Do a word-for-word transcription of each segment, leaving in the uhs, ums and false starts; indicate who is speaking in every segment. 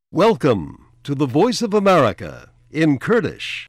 Speaker 1: Welcome to the Voice of America in Kurdish.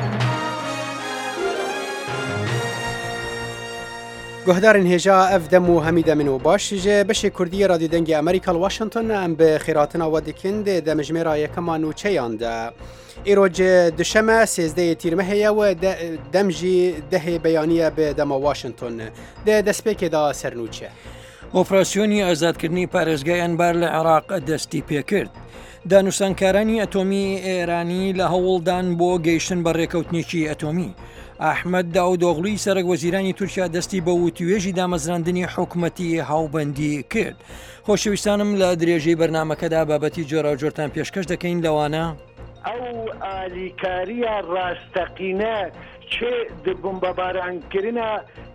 Speaker 2: گهدارن هجا اف دمو همیدا منو باش جه بشه کردی رادیو دنگی امریکا واشنطن ام به خیراتنا ودکند دمجمرا یکما نوچیان ده ایروج دشمه سیزده تیرمه هیا و دمجی ده بیانیه به دم واشنطن ده دسپیک دا سرنوچه
Speaker 3: ئۆپراسیۆنی ئازادکردنی پارێزگای ئەنبار لە عێراق دەستی پێکرد. دانوسانکارانی ئەتۆمی ئێرانی لە هەوڵدان بۆ گەیشتن بە ڕێکەوتنێکی ئەتۆمی. ئاحمەد داودۆغڵوی سەرک وەزیرانی تورکیا دەستی بە وتوێژی دامەزراندنی حکوومەتی هاوبەندی کرد. خۆشەویستانم لە درێژەی بەرنامەکەدا بابەتی جۆرا و جۆرتان پێشکەش دەکەین لەوانە
Speaker 4: ئەو ئالیکاریە ڕاستەقینە چه د بمبارانکردنا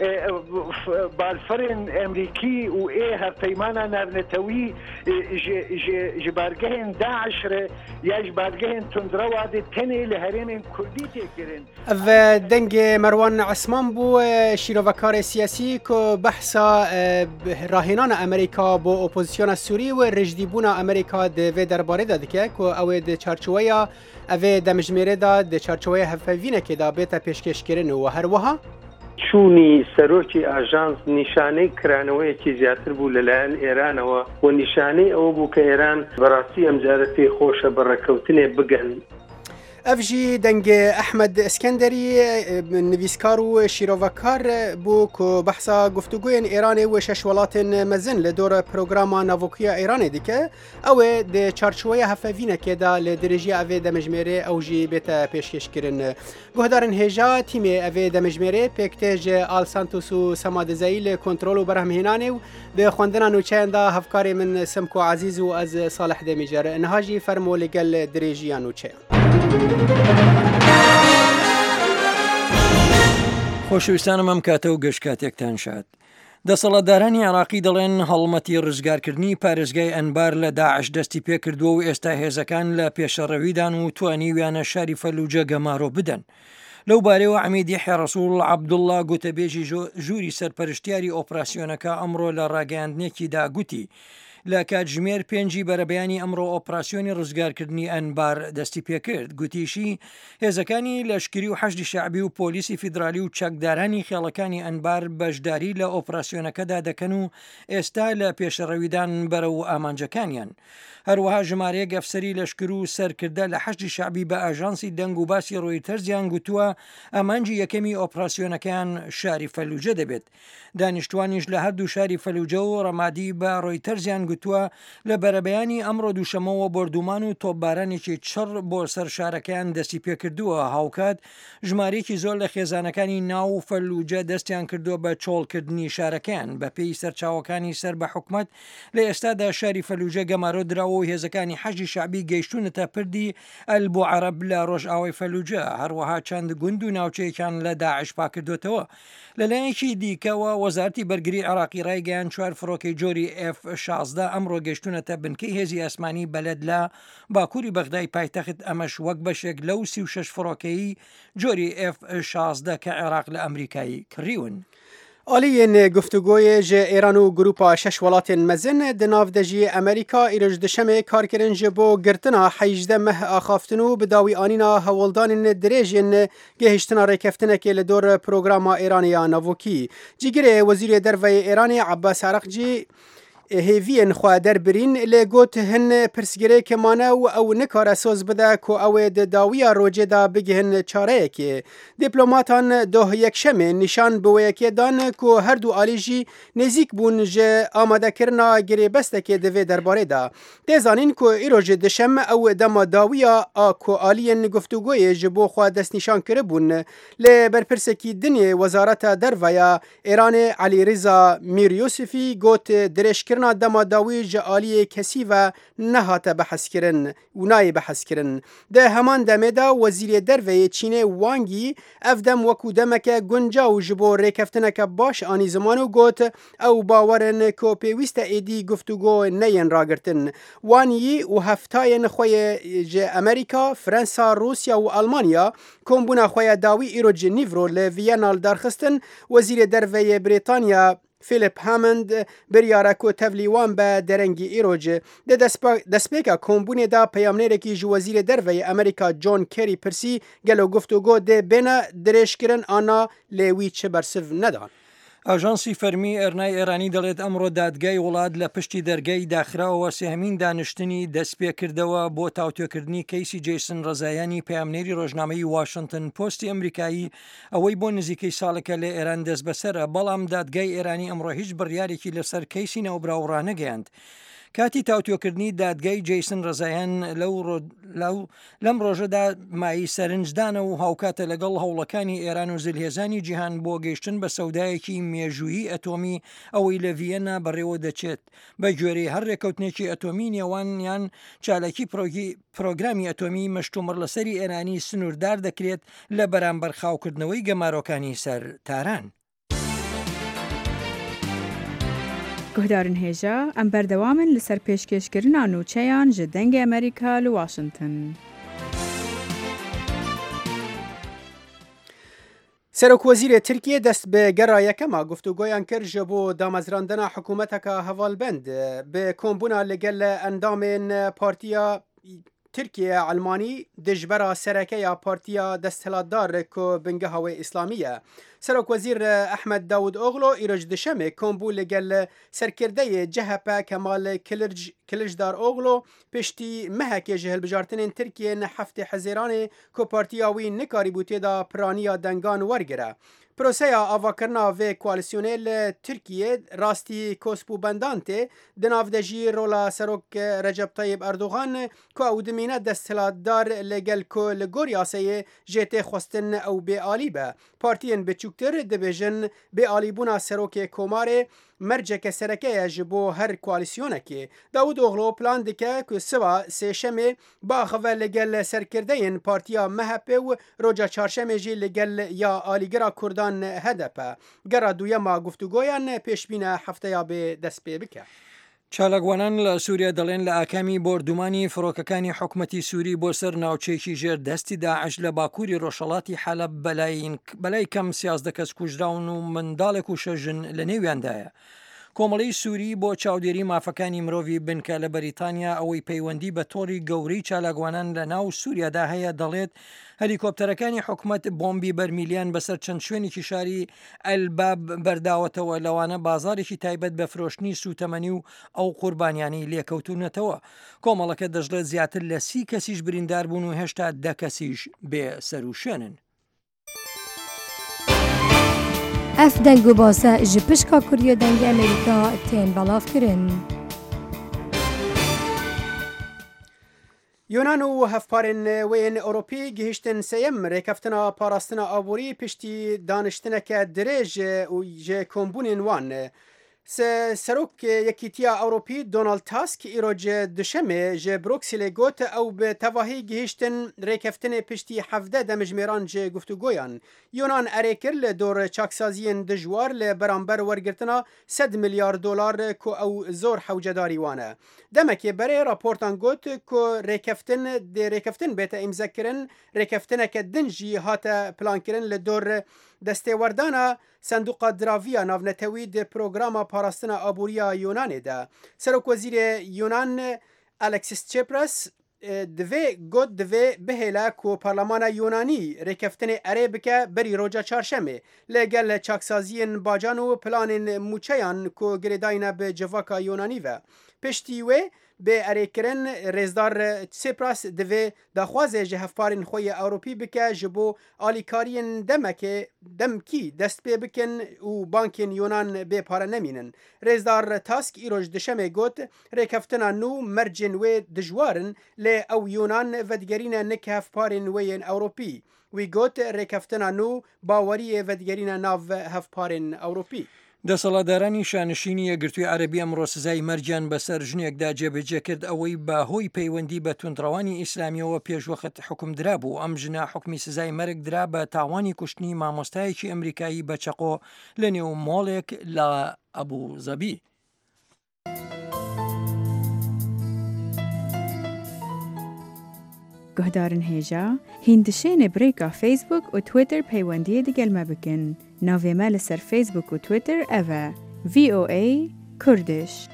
Speaker 4: بالفرن امریکی و ای هفتیمانا نرنتوی جبارگهن داعش ره یا جبارگهن تندرواد تنی لهرین کردی تکرن
Speaker 2: و دنگ مروان عثمان بو شیروکار سیاسی که بحثا راهنان امریکا با اپوزیسیون سوری و رجدیبون امریکا ده درباره داده که که او ده چارچویا اوه دمجمره دا ده چارچوی هفوینه که دا بیتا پیشکش کرن و هر وها
Speaker 5: چونی سەرۆکی ئاژانس نیشانەی کرانەوەیەکی زیاتر بوو لەلایەن ئێرانەوە و نیشانەی ئەوە بوو کە ئێران بەڕاستی ئەمجارە پێی خۆشە بە ڕێکەوتنێ بگەن.
Speaker 2: افجی دنگ احمد اسکندری نویسکار و شیروکار بو که بحثا گفتگوی ایران و شش ولات مزن لدور پروگراما ناوکیا ایران دیگه او ده چارچوبه هفوینه که دا لدرجی اوه دمجمره او جی بیتا پیشکش کرن گهدارن هجا تیم اوه دمجمره پکتج آل سانتوس و سمادزایی کنترل و برهمهینانه و به خواندنان و چند دا هفکاری من سمکو عزیز و از صالح دمیجر نهاجی فرمو لگل درجیان و چند
Speaker 3: خۆشەویستانم ئەم کاتە و گەشت کاتێکتان شاد. دەسەڵاتدارانی عێراقی دەڵێن هەڵمەتی ڕزگارکردنی پارێزگای ئەنبار لە داعش دەستی پێکردووە و ئێستا هێزەکان لە پێشەڕەویدان و توانیویانە شاری فەلوجە گەمارۆ بدەن. لەو بارەوە عەمیدی حێڕەسوول عەبدوڵڵا گوتەبێژی ژووری سەرپەرشتیاری ئۆپراسیۆنەکە ئەمڕۆ لە ڕاگەیاندنێکیدا گوتی لە کاتژمێر پێنجی بەرەبەیانی ئەمڕۆ ئۆپراسیۆنی ڕزگارکردنی ئەنبار دەستی پێکرد. گوتیشی هێزەکانی لەشکری و حەشدی شەعبی و پۆلیسی فیدرالی و چەکدارانی خێڵەکانی ئەنبار بەشداری لە ئۆپراسیۆنەکەدا دەکەن و ئێستا لە پێشەڕەویدان بەرە و ئامانجەکانیان. هەروەها ژمارەیەک ئەفسەری لەشکر و سەرکردە لە حەشدی شەعبی بە ئاژانسی دەنگ و باسی ڕۆیتەرزیان گوتووە ئامانجی یەکەمی ئۆپراسیۆنەکەیان شاری فەلوجە دەبێت. دانیشتوانیش لە هەردوو شاری فەلوجە و ڕەمادی بە ڕۆیتەرزیان گوتووە لە بەرەبەیانی ئەمڕۆ دووشەمەوە بردومان و تۆپبارانێکی چڕ بۆ سەر شارەکەیان دەستی پێکردووە. هاوکات ژمارەیەکی زۆر لە خێزانەکانی ناو فەلوجە دەستیان کردووە بە چۆڵکردنی شارەکەیان. بە پێی سەرچاوەکانی سەر بە حکومەت لە ئێستادا شاری فەلوجە گەمارۆ دراوە و هێزەکانی حەشدی شەعبی گەیشتونەتە پردی ئەلبوعەرەب لە ڕۆژئاوای فەلوجە. هەروەها چەند گوند و ناوچەیەکیان لە داعش پاکردوتەوە. لەلایەنێکی دیکەوە وەزارەتی بەرگری عێراقی ڕایگەیاند چوار فڕۆکەی جۆری ئێف شازدە ئەمڕۆ گەیشتونەتە بنکەی هێزی ئاسمانی بەلەد لە باکووری بەغدای پایتەخت ئەمەش وەک بەشێک لەو سی و شەش فڕۆکەی جۆری ئێف شازدە کە عێراق لە ئەمریکایی کڕیون.
Speaker 2: آلیین گفتگوی جه ایران و گروپا شش ولات مزن دناف دجی امریکا ایرج دشمه کارکرن جبو گرتنا حیجده مه آخافتنو بداوی آنینا هولدان دریجین گهشتنا ریکفتنه که لدور پروگراما ایرانیا نووکی جیگره وزیر دروی ایرانی عباس عرقجی هیوین خواه در برین لگوت هن پرسگره که مانه و او نکار اساس بده که او داویا روجه دا بگهن چاره که دیپلوماتان دوه یک شمه نشان بوه که دان که هر دو آلیجی نزیک بون جه آماده کرنا گره بسته که دوه درباره دا دیزانین که ایروج دشم او دما داویا که آلین گفتگوی جبو خواه دست نشان کره بون لبرپرسکی دنی وزارت درویا ایران علی رضا میر یوسفی گوت درشک کرنا دما داوی جالی کسی و نهات بحث کرن و نای بحث کرن ده همان دمه دا وزیر دروی چین وانگی افدم وکو دمک گنجا و جبو ریکفتنک باش آنی زمانو گوت او باورن کو پیوست ایدی گفتگو نین راگرتن وانی و هفتاین خوی ج امریکا فرانسا روسیا و آلمانیا کمبونا خوی داوی ایرو جنیورو لویانال درخستن وزیر دروی بریتانیا فیلیپ هامند بریاره کو تفلیوان به درنگی ایروج ده دسپیکا کمبونه دا پیامنیرکی جو وزیر دروی امریکا جون کری پرسی گلو گفتگو ده بین درشکرن آنا لیوی چه برسف ندان.
Speaker 3: ئاژانسی فەرمی ئێرنای ئێرانی دەڵێت ئەمڕۆ دادگای وڵات لە پشتی دەرگای داخراوەوە سێهەمین دانیشتنی دەست پێکردەوە بۆ تاوتوێکردنی کەیسی جەیسن ڕەزایانی پەیامنێری ڕۆژنامەی واشنگتن پۆستی ئەمریکایی ئەوەی بۆ نزیکەی ساڵێکە لە ئێران دەست بەسەرە، بەڵام دادگای ئێرانی ئەمڕۆ هیچ بڕیارێکی لەسەر کەیسی ناوبراوڕا نەگەیاند. کاتی تاوتوێکردنی دادگای جەیسن ڕەزایان لەم ڕۆژەدا مای سەرنجدانە و هاوکاتە لەگەڵ هەوڵەکانی ئێران و زلهێزانی جیهان بۆ گەیشتن بە سەودایەکی مێژوویی ئەتۆمی ئەوەی لە ڤیەنا بەڕێوە دەچێت بە گوێرەی هەر ڕێکەوتنێکی ئەتۆمی نێوانیان چالاکی پرۆگرامی ئەتۆمی مەشتومڕ لەسەری ئێرانی سنووردار دەکرێت لە بەرامبەر خاوکردنەوەی گەمارۆکانی سەر تاران.
Speaker 6: گهدارن هێژە ئەم بەردەوامن لەسەر پێشکەشکردنا نوچەیان ji dengê ئەمریکا li Washington.
Speaker 2: سەرۆکوەزیرê Tirkiye dest bi gera yekema guftûgoyan kir ji bo damezrandina hikûmeteka hevalbend bi kombûna li gel endamên Partiya Tirkiye Almanî dijbera serekeya Partiya Desthilatdar ku bingeha wê İslamî ye. Serokwezîr Ehmed Davutoğlu îroj dişemê kombû li gel serkirdeyê C H P Kemal Kılıçdaroğlu piştî mehekê ji hilbijartinên Tirkiyeyê heftê Hezêranê ku partiya wî nikarîbû têda piraniya dengan wergire. Proseya avakirina vê koalisyonê li Tirkiye rastî kospûbendan tê di nav de jî rola serok Recep Tayyip Erdogan ku ew dimîne desthilatdar li gel ku li gor yasayê jê tê xwestin ew bêalî be. Partiyên biçûktir dibêjin bêalîbûna serokê Komarê merceke sereke ji bo her koalisyonekê. Davutoğlu plan dike ku siva sêşemê biaxive li gel serkirdeyên Partiya M H P û roca çarşemê jî li gel ya alîgira Kurdan H D P. Gera duyema guftûgoyan pêşbîna hefteya bê dest pê bike.
Speaker 3: چالاکوانان لە سووریا دەڵێن لە ئاکامی بردومانی فڕۆکەکانی حکوومەتی سووری بۆ سەر ناوچەیەکی ژێر دەستی داعش لە باکووری ڕۆژهەڵاتی حەلەب بەلای کەم سیازدە کەس کوژراون و منداڵێک و شەژن لە نێویاندایە. کۆمەڵی سووری بۆ چاودێری مافەکانی مرۆڤی بنکە لە بەریتانیا ئەوەی پەیوەندی بە تۆڕی گەورەی چالاکوانان لە ناو سووریادا هەیە دەڵێت هەلیکۆپتەرەکانی حکوومەت بۆمبی بەرمیلیان بەسەر چەند شوێنێکی شاری ئەلباب بەرداوەتەوە لەوانە بازارێکی تایبەت بە فرۆشتنی سوتەمەنی و ئەو قوربانیانی لێکەوتونەتەوە. کۆمەڵەکە دەژڵێت زیاتر لە سی کەسیش بریندار بوون و هێشتا دە کەسیش بێ سەر و شوێنن.
Speaker 7: اف دنگ و باسه ji pişka Kuriya dengê Amerîka tên belavkirin.
Speaker 2: Yunan û hevparên wên Ewropî gihîştin seyem rêkeftina parastina aborî piştî daniştineke dirêj û ji kombûnên wan. Serok Yekîtiya Ewropî Donald Tusk îroj dişemê ji Brukselê got ew bi tevahî gihîştin rêkeftinê piştî hevdeh demijmêran ji guftûgoyan. Yunan erê kir li dor çaksaziyên dijwar li beramber wergirtina sed milyar dolar ku ew zor hewcedarî wan e. Demekê berê raportan got ku rêkeftin dê rêkeftin bête îmzekirin, rêkeftineke din jî hate plankirin li dor destêwerdana Senduqa Diraviya navnetewî di programa parastina aboriya Yunanê de. Serokwezîrê Yunan Alexis Tsipras divê got divê bihêle ku Parlemana Yunanî rêkeftinê erê bike berî roca çarşemê li gel çaksaziyên bacan û planên mûçeyan ku girêdayîne bi civaka Yunanî ve. Piştî wê bê erêkirin rêzdar Tsipras divê daxwazê ji hevparên xwe yê Ewropî bike ji bo alîkariyên demekê demkî dest pê bikin û bankên Yunan bêpare nemînin. Rêzdar Tusk îroj dişemê got rêkeftina nû mercên wê dijwarin lê ew Yunan vedigerîne nik hevparên wê yên Ewropî. Wî got rêkeftina nû baweriyê vedigerîne nav hevparên Ewropî.
Speaker 3: دەسەڵاتدارانی شانشینی یەکگرتووی عەرەبی ئەمڕۆ سزای مەرجیان بەسەر ژنێکدا جێبەجێ کرد ئەوەی بەهۆی پەیوەندی بە توندڕەوانی ئیسلامیەوە پێشوەخت حکومدرا بوو. ئەم ژنە حکمی سزای مەرگ درا بە تاوانی کوشتنی مامۆستایەکی ئەمریکایی بە چەقۆ لە نێو مۆڵێک لە ئەبوو زەبی.
Speaker 6: گهدارن هێژە هیندشێنێ برێکا فیسبوک و تویتر پەیوەندیە دیگەل me bikin. Navê me li ser Facebook û Twitter ev e V O A کوردش.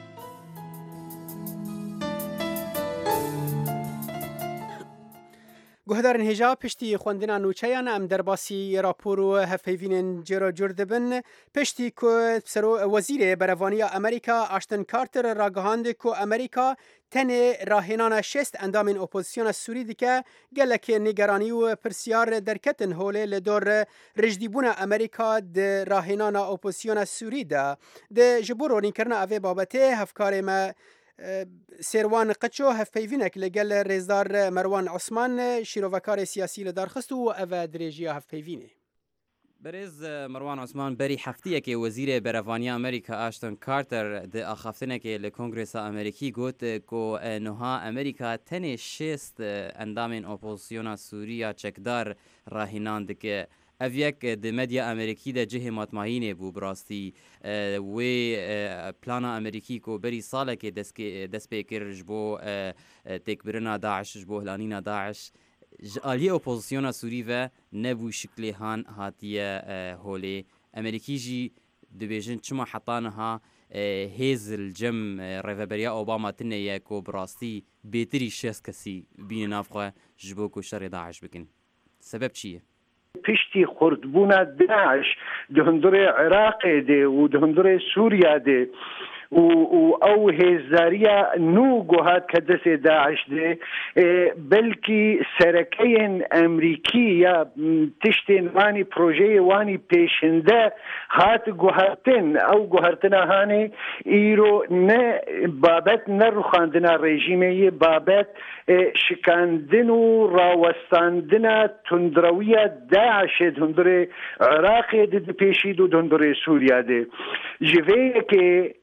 Speaker 2: گهدارن هجا پشتی خوندنا نوچیان ام درباسی راپور و هفیوین جرا جرد بن پشتی که سرو وزیر بروانی امریکا آشتن کارتر راگهاند که امریکا تن راهنان شست اندام اپوزیسیون سوری دیگه گلک نگرانی و پرسیار درکتن هوله لدور رجدیبون امریکا د راهنان اپوزیسیون سوری ده ده جبورو نکرنا اوه بابته هفکار ما سیروان قچو هفپیوینک لگل رزدار مروان عثمان شیروکار سیاسی لدارخست و اوه دریجیا هفپیوینه.
Speaker 8: برز مروان عثمان بری هفتیه که وزیر بروانی امریکا آشتن کارتر ده آخافتنه که لکنگرس امریکی گوت که نها امریکا تن شست اندام اپوزیسیون سوریا چکدار راهناند که اف یک د مدیا امریکی د جه مطمئنه بو براستی و پلان امریکی کو بری ساله که دست دست پیکر جبو تکبرنا داعش جبو هلانینا داعش جالی اپوزیسیون سوری و نبو شکلی هان هاتیه هولی امریکی جی دبیجن چما حطانها هیز الجم رفبریا اوباما تنه کو براستی بهتری شخص کسی بین نافخه جبو کو شر داعش بکن. سبب چیه؟
Speaker 4: پشتی خردبونا داعش دهندر عراق ده و دهندر سوریا ده و او هزاریا نو گوهات کدس داعش ده بلکی سرکین امریکی یا تشتین وانی پروژه وانی پیشنده هات گوهاتن او گوهاتنا هانی ایرو نه بابت نرخاندنا رژیمی بابت شکاندن و راوستاندنا تندروی داعش دهندر عراق ده پیشید و دهندر سوریا ده جوه که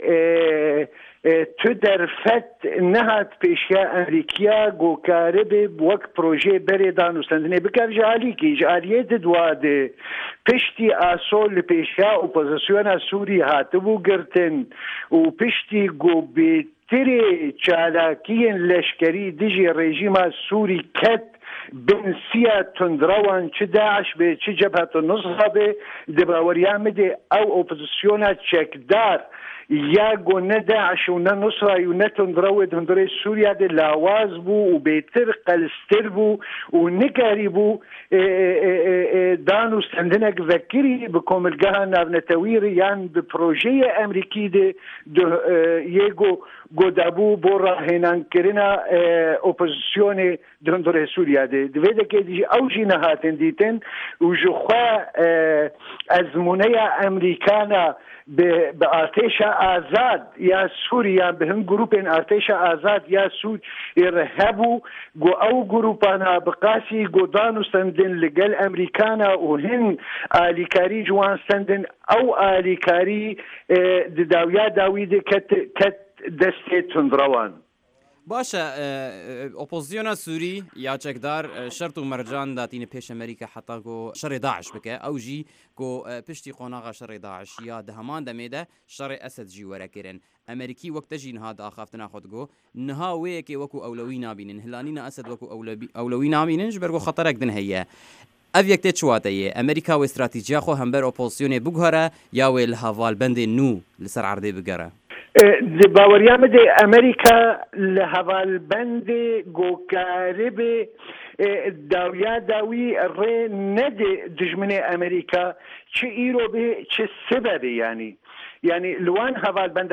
Speaker 4: تو در فت نهات پیشیا امریکیا گوکاره به وک پروژه بری دانوستندنه بکر جالی که جالیت دواده پشتی آسول پیشیا اپوزیسیون سوری هاتبو گرتن و پشتی گو بیتری چالاکین لشکری دیجی رژیم سوری کت بنسيا تندروان چه داعش به چه جبهة النصرة به دباوريان مده او اپوزيسيونا چكدار یا گو نه داعش و نه نصره و نه تندرو دندره سوریا ده لاواز بو و بیتر قلستر بو و نگاری بو دانو سندنک وکری بکم الگاه نارنتویر یان بپروژه امریکی ده یگو گودابو بو راهنان کرنا اپوزیسیون دندره سوریا ده دویده که دیجی اوجی نهاتن دیتن و جخوا ازمونه امریکانا به ارتش آزاد یا سوریا به هم گروپن ارتش آزاد یا سور ارهابو گو او گروپانا بقاسی گودانو سندن لگل امریکانا و هن آلیکاری جوان سندن او آلیکاری داویا داوید کت کت دسته تندروان.
Speaker 8: باشه اپوزیسیون سوری یا چکدار شرط و مرجان داتین پیش امریکا حتی کو شر داعش بکه او جی کو پشتی قوناغا شر داعش یا دهمان دمیده شر اسد جی ورکرن امریکی وقت جین هاد اخافتنا خود گو نها ویکی وکو اولوی نابینن هلانینا اسد وکو اولوی اولوی نابینن جبرگو خطرک دن هيا اف یک تشواتیه امریکا و استراتژیا خو همبر اپوزیسیون بگهره یا ویل هوال بند نو لسر عرضه بگره
Speaker 4: باوریام ده امریکا لحوال بند گوکارب داویا داوی ره نده دجمن امریکا چه ایرو به چه سببه یعنی یعنی لوان حوال بند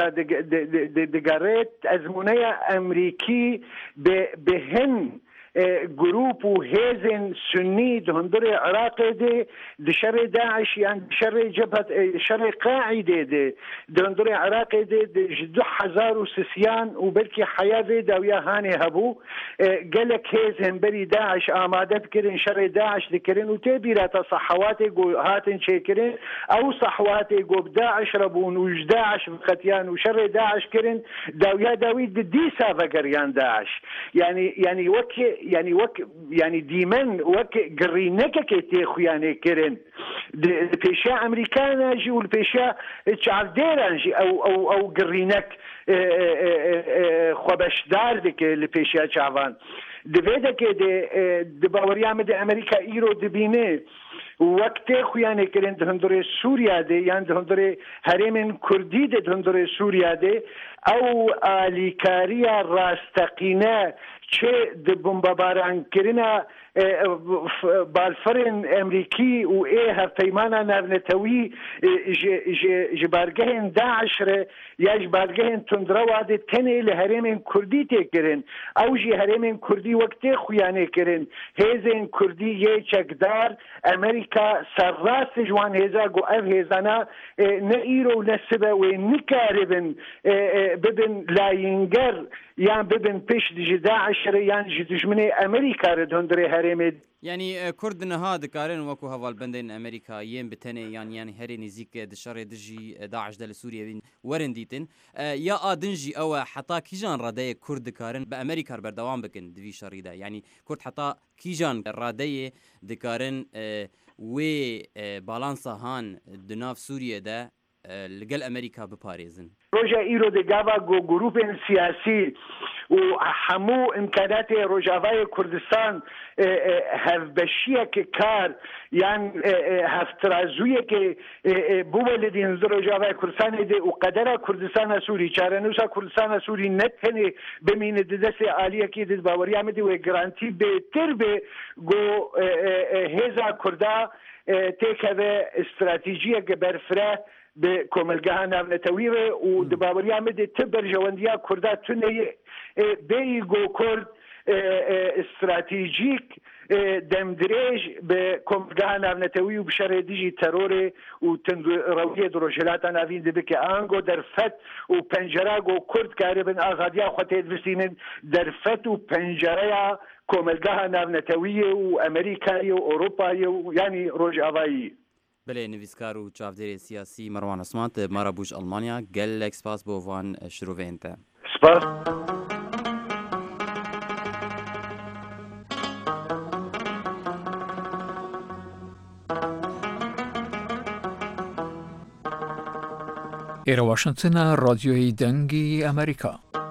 Speaker 4: دگرت ازمونه امریکی به هن گروپ و هیزن سنی دهندر عراق ده دشر داعش يعني شر جبهة شر قاعدة ده دهندر عراق ده دو حزار وسسيان وبلكي حياة ده ويا هاني هبو قالك هيزن بري داعش آمادت كرن شر داعش ذكرن وتبيرات صحواتي جو هاتن شكرن أو صحواتي جو بداعش ربون وج داعش بختيان وشر داعش كرن داويا داويد دي سافا قريان داعش يعني يعني وكي يعني وك يعني ديمن وك قرينك كي خويانه كرن البيشا امريكانا جي والبيشا تشعرديران جي او او او قرينك خوبشدار ديك البيشا شعبان دوێدەکێ دباوەریامە دە ئەمریکا ئیرۆ دبینێ وەک تێ خویانێ کرێن هەندڕێ سووریا دێ یان هەندڕێ هەرێمێن کوردی دێ هەندڕێ سووریا دێ ئەو ئالیکاریە ڕاستەقینە چێ بمبەبارانکردنە بالفرن ئەمریکی و ئێ هەرپەیمانە نارنەتەوی ji bargehên Daesh re ya ji bargehên tundrewa de tenê li herêmên Kurdî tê kirin ew jî herêmên Kurdî wek tê xuyanê kirin hêzên Kurdî yê çekdar Amerîka serrast ji wan hêza got ev hêzana ne îro ne sibe wê nikaribin bibin layînger yan bibin pêş ji Daesh re yan ji dijminê Amerîka re döndürê herêmê.
Speaker 8: Yani Kurd niha dikarin wekû hevalbendên Amerîka yên bi tenê yan yani herê nêzik dişarê dijî Daesh de li Sûriyê werin dîtin ya adin jî ew e heta kîjan radeyê Kurd dikarin bi Amerîka berdewam bikin di vî şerî de yani Kurd heta kîjan radeyê dikarin wê balansa han di nav Sûriyê de li gel Amerîka biparêzin.
Speaker 4: Roja îro de gava got grûpên siyasî û hemû imkanatê Rojavayê Kurdistan hevbeşiyekê kar yan hevtirazûyekê bûbe li dîn zi Rojavayê Kurdistanê de û qedera Kurdistana Sûrî çarenûsa Kurdistana Sûrî ne tenê bimîne di destê aliyekê de baweriya me de wê girantî bêtir bê got hêza Kurda têkeve stratejiyeke berfireh به کۆمەلگەها ناونەتەوی و دباوەریان بدێت ت بەرژەوەندیا کووردا تونەیە بێی گۆ کورد استراتیژیک دەمدرێژ بە کۆمەلگەها ناونەتەوی و بشەڕێ دیژی تەرۆرێ و ڕەویە درۆژهلاتە ناوین دەبکە ئانگۆ دەرفەت و پەنجەرا گۆ کورد کارێ بن ئازادیا خۆتێت بسینن دەرفەت و پەنجەرەیە کۆمەلگەها ناونەتەویە و ئەمریکایە و ئۆروپایە و ینی ڕۆژئاوایی.
Speaker 8: بله نویسکار و چاودێری سیاسی مەروان عوسمان مارا بوش ئەڵمانیا gelek spas بۆ وان شروڤێن te.
Speaker 4: سپاس.
Speaker 9: ئێرە واشنگتنە ڕادیۆی دەنگی ئەمریکا.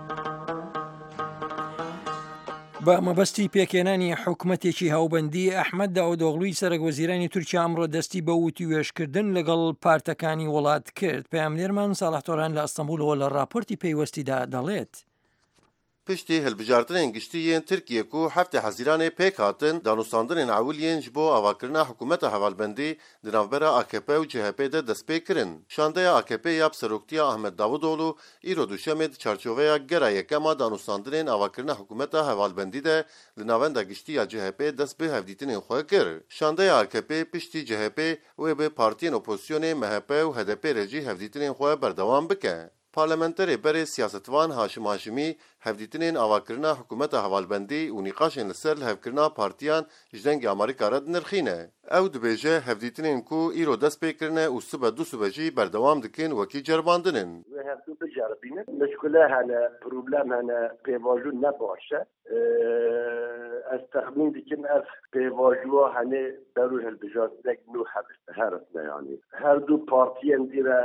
Speaker 3: بە مەبەستی پێکێنانی حکوومەتێکی هاوبەندی ئەحمەد داودۆغڵوی سەرۆک وەزیرانی تورکیا ئەمڕۆ دەستی بە وتیوێژکردن لەگەڵ پارتەکانی وڵات کرد. پەیامنێرمان ساڵح تۆران لە ئەستەمبولەوە لە راپۆرتی پێیوەستیدا دەڵێت.
Speaker 10: پشتی هەلبژاردنên giştî yên Tirkiye ku heftê hezîranê pêk hatin danûstandinên ewiliyên ji bo avakirina hikûmeta hevalbendî di navbera A K P û C H P de dest pê kirin. Şandeya A K P ya bi seroktiya Ahmed Davutoglu îro duşemê di çarçoveya gera yekema danûstandinên avakirina hikûmeta hevalbendî de li navenda giştî ya C H P dest bi hevdîtinên xwe kir. Şandeya A K P piştî C H P wê bi partiyên opozisyonê M H P û H D P re jî hevdîtinên xwe berdewam bike. Parlamenterê berê siyasetvan Haşim Haşimî hevdîtinên avakirina hikûmeta hevalbendî û nîqaşên li ser hevkirina partiyan ji dengê Amerîka re dinirxîne. Ew dibêje hevdîtinên ku îro dest pê kirine û sibe du sibe jî berdewam dikin wekî ceribandinin.
Speaker 11: Wê hevdû biceribînin. Mişkile hene, problem hene, pêvajû ne baş e. Ez texmîn dikim ev pêvajuwa henê berû hilbijartinek nû heretine yanî. Her du partiyên dîre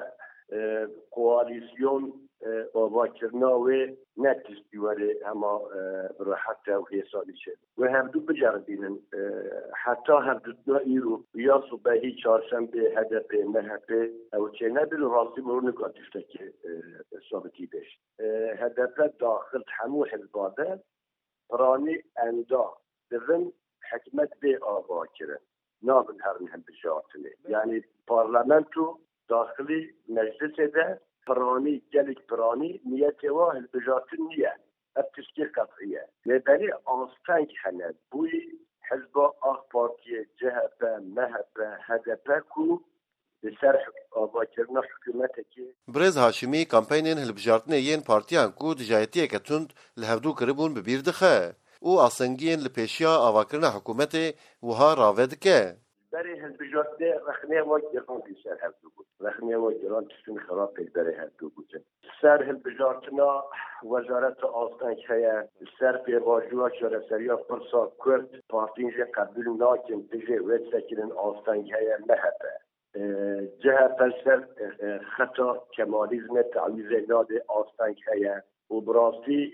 Speaker 11: koalisyon avakirina wê netîstîwerê hema rahet ew hêsalî çê. Wê hevdû biceribînin heta hevdûtina îro ya subehî çarşembê H D P M H P ew çê nebin rastî mironik a tiştekê sabitî bêş. H D P daxil hemû hizba de piranî enda divin hikmet bê ava kirin. Nabin herin hilbijartinê. Yani parlamento daxilî meclisê de piranî gelek piranî niyetê wa hilbijartin niye. Ev tiştê qetî ye. Lêberî asteng hene bûyî hizba AK Partiye, C H P, M H P, H D P ku li ser avakirina hikûmetekê.
Speaker 10: Birêz Haşimî kampeynên hilbijartinê yên partiyan ku dijayetiyeke tund li hevdû kiribûn bi bîr dixe û asengiyên li pêşiya avakirina hikûmetê wiha rave dike.
Speaker 11: Berê hilbijartinê rexnê wa giran bî ser hevdû bûn. Rexnê wa giran tiştên xerab pêk berê hevdû bûtin. Ser hilbijartina wezareta asteng heye, ser pêvajoya şereseriya pirsa Kurd partiyên jê qebûl nakin dijê wê sekinin asteng heye M H P. C H P ser xeta kemalizmê tewîzê nadê asteng heye û bi rastî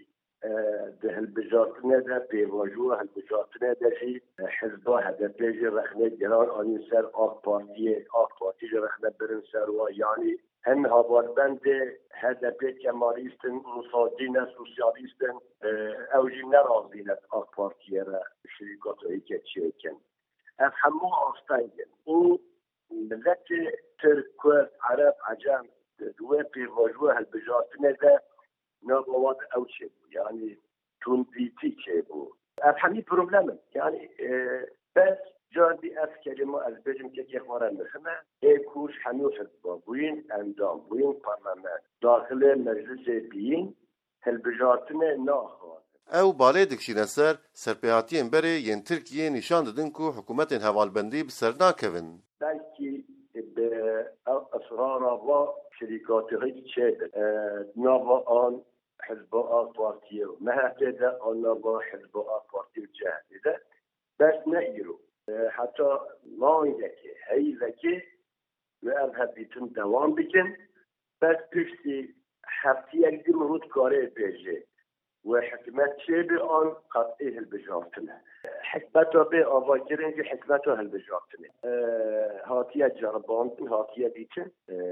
Speaker 11: ده هالبجارتنا ده بيواجهوا هالبجارتنا ده شيء حزبه هذا بيجي رخنا جران آني سر آق بارتي آق بارتي رخنا برن سروا يعني هن هاوار بند هذا بيت كماليستن مصادين سوسياليستن او جي نرازين آق بارتي را شركات هيك تشيكن افهموا آستايجن و ملت ترك عرب عجم دوه بيواجهوا هالبجارتنا ده نبوات أو شيء يعني تنديتي شيء أفهمي بروبلم يعني اه بس جاردي أف كلمة البجم كي خبر المخمة إيكوش حميو حزب وين أندام وين برلمان داخل مجلس بين هالبجارتنا ناخذ
Speaker 10: او بالê dikşîne ser serpêhatiyên berê yên Tirkiyeyê nîşan didin ku hikûmetên hevalbendî bi ser nakevin.
Speaker 11: Belkî bi esrara va şerîkatî çêdin nava an حزب آق بارتي مهتدا أنبا حزب آق بارتي جهده بس نيرو حتى ما عندك هي ذكي وأبها بيتم دوام بكن بس بيشتي حفتي الجمهور كاري بيجي وحكمت شيء بأن قطعه البجارتنا حكمته بأواجرين في حكمته البجارتنا هاتية جربان هاتية بيتن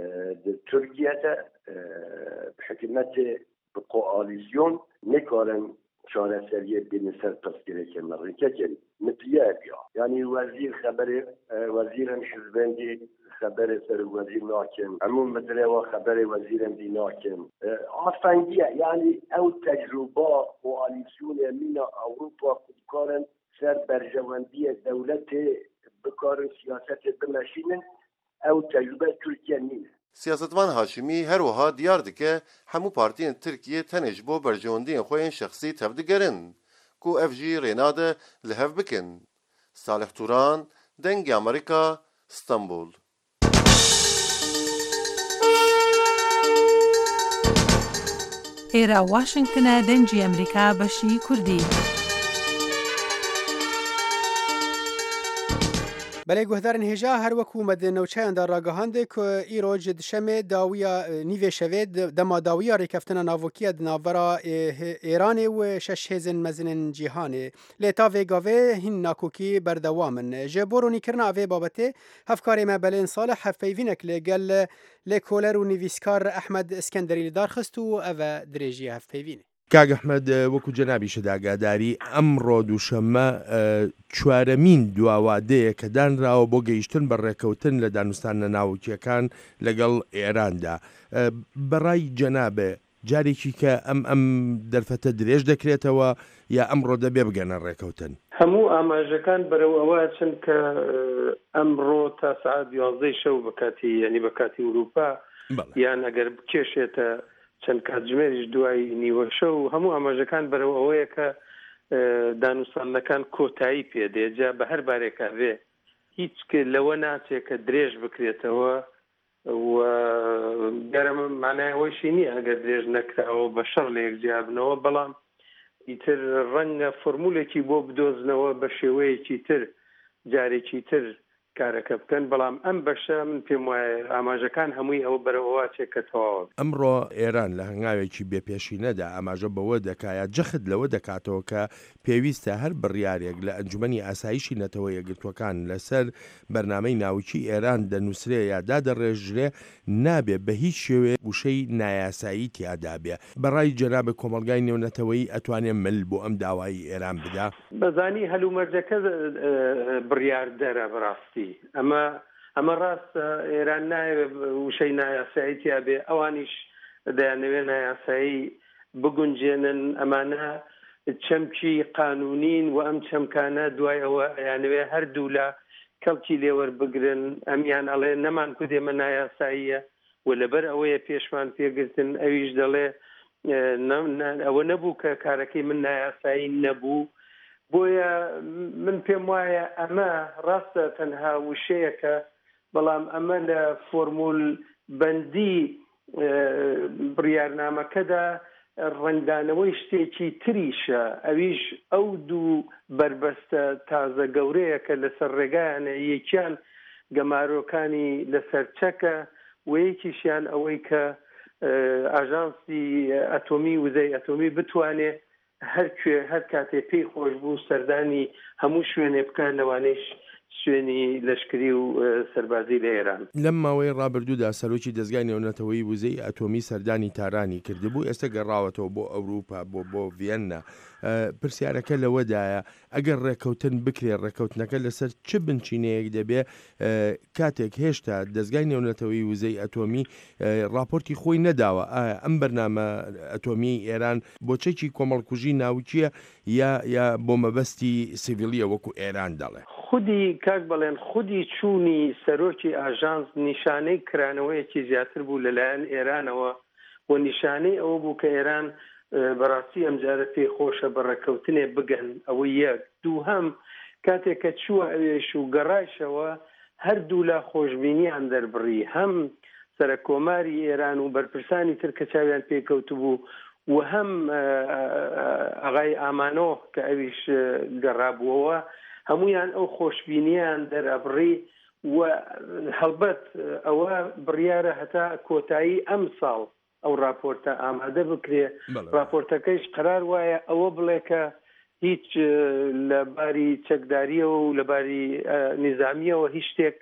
Speaker 11: تركيا بحكمته بقواليسيون نكارن شان سرية بين سر تذكير كمرة كجري مثليها بيا يعني وزير خبر وزير حزبان دي خبر سر وزير ناكن عموم مثلا وخبر وزير دي ناكن عفنجية يعني أو تجربة قواليسيون من أوروبا كارن سر برجواندية دولة بكارن سياسة بمشين أو تجربة تركيا مين
Speaker 10: Siyasetvan Haşimî her wiha diyar dike hemû partiyên Tirkiye tenê ji bo berjewendiyên xwe yên şexsî tevdigerin ku ev jî rênade li hev bikin. Salih Turan, Dengê Amerîka, Stenbul.
Speaker 12: Êra Washington'a Dengê Amerîka beşî Kurdî.
Speaker 2: بله گهدارن هجا هر وکو مد نوچهان در راگهانده که ایروج دشمه داویا نیوه شوید دما داویا ریکفتن ناوکیه دناورا ایران و شش هزن مزنن جیهانه لیتا ویگاوه هین ناکوکی بردوامن جبورونی کرنا اوه بابته هفکاری مبلین صالح هفپیوینک لگل لکولر و نیویسکار احمد اسکندری دار خستو اوه دریجی هفپیوینه
Speaker 13: کاگ ئەحمەد وەکو جەنابی شەداگاداری ئەمڕۆ دووشەممە چوارەمین دواوادەیە کە دانراوە بۆ گەیشتن بە ڕێکەوتن لە دانوستانە ناوچیەکان لەگەڵ ئێراندا. بەڕای جەنابێ جارێکی کە ئەم ئەم دەرفەتە درێژ دەکرێتەوە یا ئەمڕۆ دەبێ بگەنە ڕێکەوتن؟
Speaker 5: هەموو ئاماژەکان بەرەو ئەوە چن کە ئەمڕۆ تا سعات یازدەی شەو بەکاتی یعنی بەکاتی ئوروپا یان ئەگەر بکێشێتە چەند کاتژمێریش دوای نیوە شەو هەموو ئاماژەکان بەرەو ئەوەیە کە دانوستانەکان کۆتایی پێدێ جا بە هەر بارێکا بێ هیچ لەوە ناچێت کە درێژ بکرێتەوە و گەرم مانای ئەوەیشی نییە ئەگەر درێژ نەکراوە بە شەڕ لە یەکجیا بنەوە بەڵام ئیتر ڕەنگە فۆرمولێکی بۆ بدۆزنەوە بە شێوەیەکی تر جارێکی تر کارەکە بکەن بەڵام ئەم بەشە من پێم وایە ئاماژەکان هەمووی ئەوە بەرەوە چێکەتەوە.
Speaker 13: ئەمڕۆ ئێران لە هەنگاوێکی بێپێشینەدا ئاماژە بەوە دەکایە جەخت لەوە دەکاتەوە کە پێویستە هەر بڕیارێک لە ئەنجومەنی ئاسایشی نەتەوە یەکگرتوەکان لەسەر بەرنامەی ناوچی ئێران دەنووسرێ یا دادەڕێژرێ نابێت بە هیچ شێوێ وشەی نایاسایی تیادا بێ. بەڕای جەنابە کۆمەلگای نێونەتەوەی ئەتوانێت مل بۆ ئەم داوای ئێران بدا؟
Speaker 5: بەزانی هەلومەرجەکە بڕیاردەرە بەڕاستی ئەمە ئەمە ڕاستە ئێران نایە وشەی نایاساییتیا بێ ئەوانیش دەیانەوێ نایاسایی بگونجێنن ئەمانە چەمکی قانونین و ئەم چەمکانە دوای ئەوە یانوێ هەردوو لە کەڵکی لێوەربگرن ئەمیان ئەڵێ نەمان کو دێمە نایاساییە و لەبەر ئەوەیە پێشمان پێگرتن ئەویش دەڵێ ئەوە نەبوو کە کارەکەی من نایاسایی نەبوو. بۆیە من پێم وایە ئەمە ڕاستە تەنها وشەیەکە بەڵام ئەمە لە فۆرمول بەندی بڕیارنامەکەدا ڕنگدانەوەی شتێکی تریشە ئەویش ئەو دوو بربەستە تازە گەورەیە کە لەسەر ڕێگایانە یەکیان گەمارۆکانی لەسەر چەکە و یەکیشیان ئەوەی کە ئاژانسی ئەتۆمی وزەی ئەتۆمی بتوانێت هەرکوێ هەر کاتێ پێی خۆش بوو سەردانی هەموو شوێنێ بکات لەوانەیش شوێنی لەشکری و سەربازی لە ئێران.
Speaker 13: لەم ماوەی ڕابردوودا سەرۆکی دەستگای نێونەتەوەی وزەی ئەتۆمی سەردانی تارانی کردبوو، ئێستا گەڕاوەتەوە بۆ ئەوروپا بۆ بۆ ڤێننا. پرسیارەکە لەوەدایە ئەگەر ڕێکەوتن بکرێ ڕێکەوتنەکە لەسەر چ بنچینەیەک دەبێ کاتێک هێشتا دەستگای نێونەتەوەی وزەی ئەتۆمی راپۆرتی خۆی نەداوە ئایا ئەم بەرنامە ئەتۆمی ئێران بۆ چەکی کۆمەڵکوژی ناوچیە یا یا بۆ مەبەستی سیڤیلیە وەکو ئێران دەڵێ؟
Speaker 5: خودی کاک بەڵێن خودی چوونی سەرۆکی ئاژانس نیشانەی کرانەوەیەکی زیاتر بوو لەلایەن ئێرانەوە و نیشانەی ئەوە بوو کە ئێران بەڕاستی ئەمجارە پێی خۆشە بە ڕێکەوتنێ بگەن. ئەوە یەک. دوو هەم کاتێک کە چووە ئەوێش و گەڕایشەوە هەردوو لا خۆشببینیان دەربڕی، هەم سەرکۆماری ئێران و بەرپرسانی تر کە چاویان پێکەوت بوو و هەم ئاغای ئامانۆ کە ئەویش گەڕابووەوە هەمویان ئەو خۆشببینیان دەرەبڕی و هەڵبەت ئەوە بڕیارە هەتا کۆتایی ئەم ساڵ ئەو راپۆرتە ئامادە بکرێ. راپۆرتەکەیش قرار وایە ئەوە بڵێ کە هیچ لە باری چەکداریە و لە باری نظامیەوە هیچ شتێک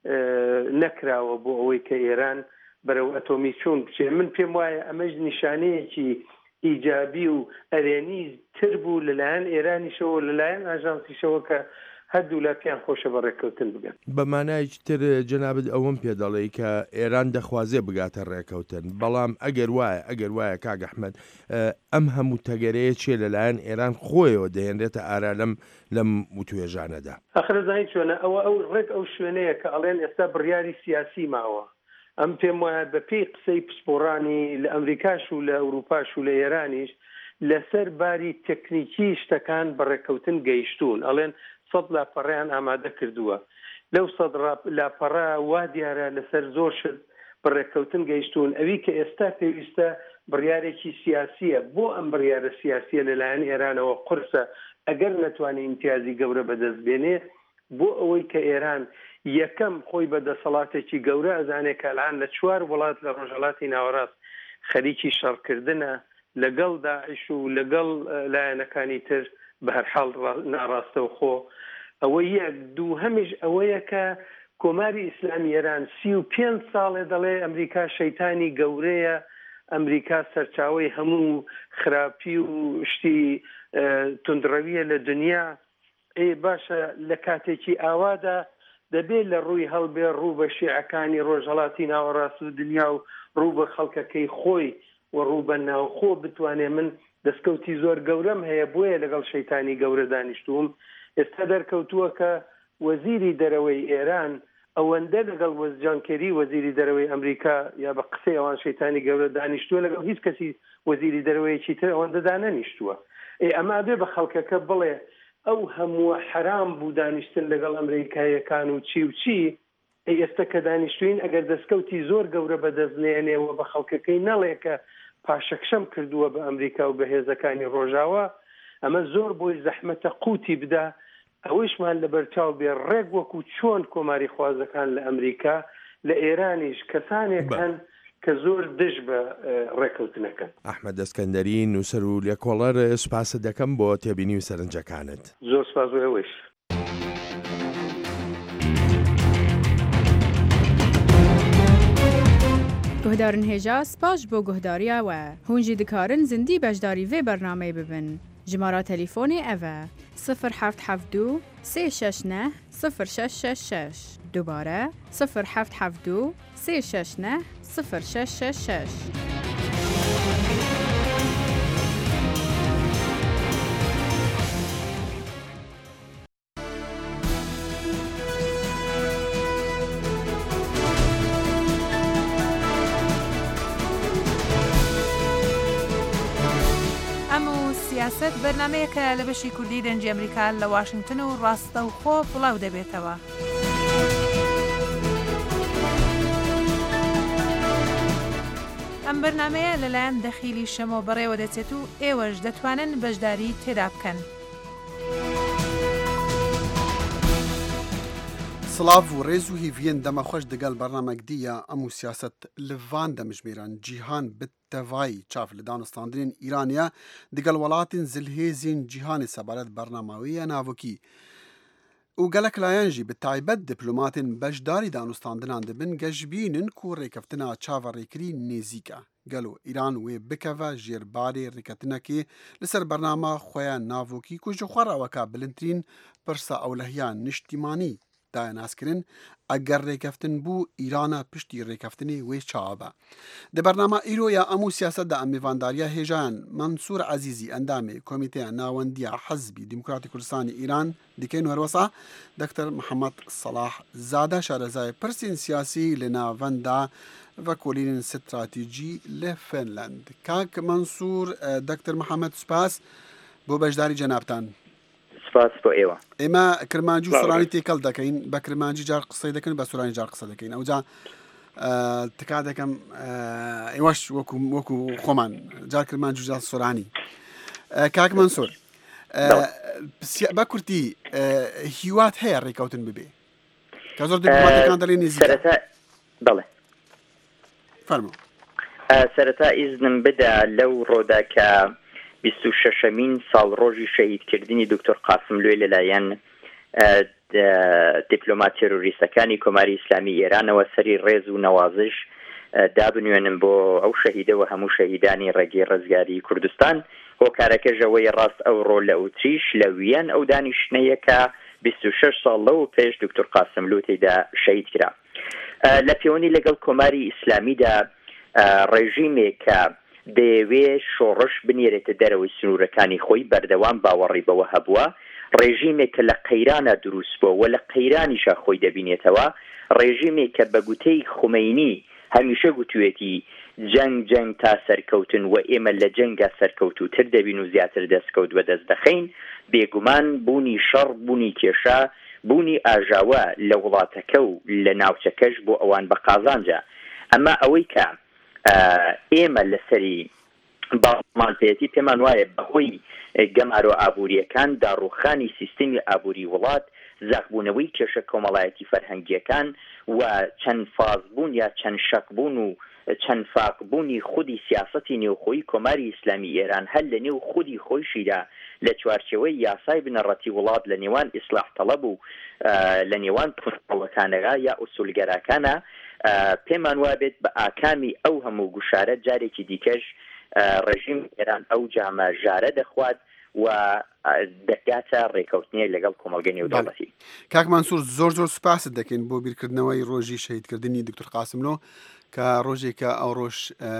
Speaker 5: نەکراوە بۆ ئەوەی کە ئێران بەرەو ئەتۆمی چوون بچێ. من پێم وایە ئەمەش نیشانەیەکی ئیجابی و ئەرێنی تر بوو لەلایەن ئێرانیشەوە لەلایەن ئاژانسیشەوە کە هەردوو لا پێیان خۆشە بە ڕێکەوتن بگەن.
Speaker 13: بە مانایکی تر جەنابەت ئەوەم پێ دەڵێ کە ئێران دەخوازێ بگاتە ڕێکەوتن، بەڵام ئەگەر وایە ئەگەر وایە کاک ئەحمەد ئەم هەموو تەگەرەیە چێ لەلایەن ئێران خۆیەوە دەهێنرێتە ئارا لەم لەم وتوێژانەدا.
Speaker 5: ئەخرەزانی چۆنە ئەوە ئەو ڕێک ئەو شوێنەیە کە ئەڵێن ئێستا بڕیاری سیاسی ماوە. ئەم پێم وایە بەپێی قسەی پسپۆڕانی لە ئەمریکاش و لە ئەوروپاش و لە ئێرانیش لەسەر باری تەکنیکی شتەکان بەڕێکەوتن گەیشتون. ئەڵێن سەد لاپەڕیان ئامادە کردووە. لەو سەد لاپەڕە وا دیارە لەسەر زۆر شت بەڕێکەوتن گەیشتون. ئەوی کە ئێستا پێویستە بڕیارێکی سیاسیە. بۆ ئەم بڕیارە سیاسیە لەلایەن ئێرانەوە قورسە ئەگەر نەتوانێت ئیمتیازی گەورە بەدەست بێنێ بۆ ئەوەی کە ئێران یەکەم خۆی بە دەسەڵاتێکی گەورە ئەزانێت کە الان لە چوار وڵات لە ڕۆژهەڵاتی ناوەڕاست خەریکی شەڕکردنە لەگەڵ داعش و لەگەڵ لایەنەکانی تر بە هەر حاڵ ناڕاستەوە خۆ. ئەوە یەک. دوو هەمیش ئەوەیە کە کۆماری ئیسلامی ئێران سی و پێنج ساڵێ دەڵێ ئەمریکا شەیتانی گەورەیە، ئەمریکا سەرچاوی هەموو خراپی و شتی توندڕەویە لە دنیا. ئێ باشە لە کاتێکی ئاوادا دەبێت لە ڕووی هەڵبێ ڕوو بە شیعەکانی ڕۆژهەڵاتی ناوەڕاست و دنیا و ڕوو بە خەڵکەکەی خۆی و ڕوو بە ناوخۆ بتوانێ من دەستکەوتی زۆر گەورەم هەیە بۆیە لەگەڵ شەیتانی گەورە دانیشتوم. ئێستا دەرکەوتووە کە وەزیری دەرەوەی ئێران ئەوەندە لەگەڵ وەزجانکێری وەزیری دەرەوەی ئەمریکا یا بە قسەی ئەوان شەیتانی گەورە دانیشتووە لەگەڵ هیچ کەسی وەزیری دەرەوەیەکی تر ئەوەندە دانەنیشتووە. ئێ ئەما بێ بە خەڵکەکە بڵێ ئەو هەموو حرام بوو دانیشتن لەگەڵ ئەمریکایەکان و چی و چی. ئێستا کە دانیشتوین ئەگەر دەستکەوتی زۆر گەورە بەدەستنێنێەوە بە خەڵکەکەی نەڵێ کە پاشەکشەم کردووە بە ئەمریکا و بە هێزەکانی ڕۆژاوە، ئەمە زۆر بۆی زەحمەتە قوتی بدا. ئەوەشمان لە بەرچاو بێ ڕێک وەکو چۆن کۆماری خوازەکان لە ئەمریکا لە ئێرانیش کەسانێک هەن کە زۆر دژ بە ڕێکەوتنەکە.
Speaker 13: ئەحمەد ئەسکەندەری نووسەر و لێکۆڵەر سوپاسە دەکەم بۆ تێبینی و سەرنجەکانت.
Speaker 5: زۆر سپاس بۆ ئەوەش.
Speaker 6: گهدارن هێژا سپاش بۆ گهداریاوە. هونجی دکارن زندی بەشداری وێ بەرنامەی ببن. ژمارە تەلیفۆنی ئەڤە صفر هەفت هەفت دوو سێ شەش نە صفر شەش شەش شەش. دووبارە صفر هەفت هەفت دوو سێ شەش نە صفر شەش شەش شەش.
Speaker 12: سیاست بەرنمەیەکە لە بەشی کوردی دەنجی ئەمریکا لە واشنگتن و ڕاستە و خۆ بڵاو دەبێتەوە. ئەم بەرنمەیە لەلایەن دەخیلی شەمۆ بەڕێوە دەچێت و ئێوەش دەتوانن بەشداری تێدا بکەن.
Speaker 14: سلااف و ڕێز و هیڤێن دەمەخۆش دەگەل بەرنامەک دیە ئەم و سیاست لڤان دەمژمێران جیهان بتەڤایی چاف لە دانوستاندنên ئیرانە دەگەل وڵاتên زلهێزین جیهانê سەبارەت بەرناماویە ناوەکî û gelek layan jî bi taybet dîplomatên beşdarî danûstandinan dibin gejbînin ku rêkeftina çava rêkirî nêzik e. Gelo Îran wê bikeve jêr barê rêketinekê li ser bernama xwe ya navokî ku ji xwe re weka bilindtirîn pirsa ewlehiya niştîmanî daye naskirin eger rêkeftin bû Îrana piştî rêkeftinê wê çabe. Di bernama îro ya em û siyaset de em mêvandariya hêjayan Mansûr Ezîzî endamê Komîteya Nawendiya Hizbî Demokratîk Kurdistanê Îran dikên werwesa Doktor Mihemed Salah Zade şarezayê pirsên siyasî li navenda vekolînên stratîjî li Finland. Kak Mansûr Doktor Mihemed spas بۆ beşdarî cenabtan.
Speaker 15: سپاس بۆ ئێوە
Speaker 14: ئێمە کرمانجی و سۆرانی تێکەڵ دەکەین بە کرمانجی جار قسەی دەکەن بە سۆرانی جار قسە دەکەین ئەوجا تکا دەکەم ئێوەش وەکو وەکو خۆمان جار کرمانجی و جار سۆرانی کاک مەنسوور بە کورتی هیوات هەیە ڕێکەوتن ببێ کە زۆر دیپلۆماتەکان دەڵێن نزیک
Speaker 15: بەڵێ
Speaker 14: فەرموو
Speaker 15: سەرەتا ئیزنم بدە لەو ڕۆدا کە بیست و شەشەمین ساڵ ڕۆژی شەهیدکردنی دکتۆر قاسملوێ لەلایەن دیپلۆمات تێرۆریستەکانی کۆماری ئیسلامی ئێرانەوە سەری ڕێز و نەوازش دابنوێنم بۆ ئەو شەهیدەوە هەموو شەهیدانی ڕێگەی ڕزگاری کوردستان هۆکارەکەژەوەی ڕاست ئەو ڕۆ لە ئوتریش لە ویەن ئەو دانیشتنەیە کە بیست و شەش ساڵ لەو پێش دکتۆر قاسملوو تێدا شەهید کرا. لە پەیوەندی لەگەڵ کۆماری ئیسلامیدا ڕێژیمێک کە دەیەوێ شۆڕش بنێرێتە دەرەوەی سنوورەکانی خۆی بەردەوام باوەڕی بەوە هەبووە ڕێژیمێک کە لە قەیرانە دروست بووە و لە قەیرانیشە خۆی دەبینێتەوە ڕێژیمێک کە بە گوتەی خومەینی هەمیشە گوتوێتی جەنگ جەنگ تا سەرکەوتن و ئێمە لە جەنگە سەرکەوتوتر دەبین و زیاتر دەستکەوت بەدەست دەخەین بێگومان بوونی شەڕ بوونی کێشە بوونی ئاژاوە لە وڵاتەکە و لە ناوچەکەش بۆ ئەوان بە قازانجە ئەمە ئەوەی کە ئێمە لەسەری باڵمانپێتی پێمان وایە بەهۆی گەمارۆ ئابوووریەکان داڕوخانی سیستەمی ئابووری وڵات زەخبوونەوەی کێشە کۆمەڵایەتی فەرهەنگیەکان و چەند فازبوون یا چەند شەکبوون و چەند فاقبوونی خودی سیاسەتی نێوخۆی کۆماری ئیسلامی ئێران هەر لە نێو خودی خۆیشیدا لە چوارچێوەی یاسای بنەڕەتی وڵات لە نێوان ئیسلاح تەڵەب و لە نێوان پڕۆڵەکانەکە یا ئوسولگەراکانە پێمان وابێت بە ئاکامی ئەو هەموو گوشارە جارێکی دیکەش ڕژیم ئێران ئەو جامە ژارە دەخوات و دەکاتە ڕێکەوتنیە لەگەڵ کۆمەڵگەی نێودەوڵەتی.
Speaker 14: کاک مانسوور زۆر زۆر سوپاست دەکەین بۆ بیرکردنەوەی ڕۆژی شەهیدکردنی دکتۆر قاسملۆ کە ڕۆژێکە ئەو ڕۆژ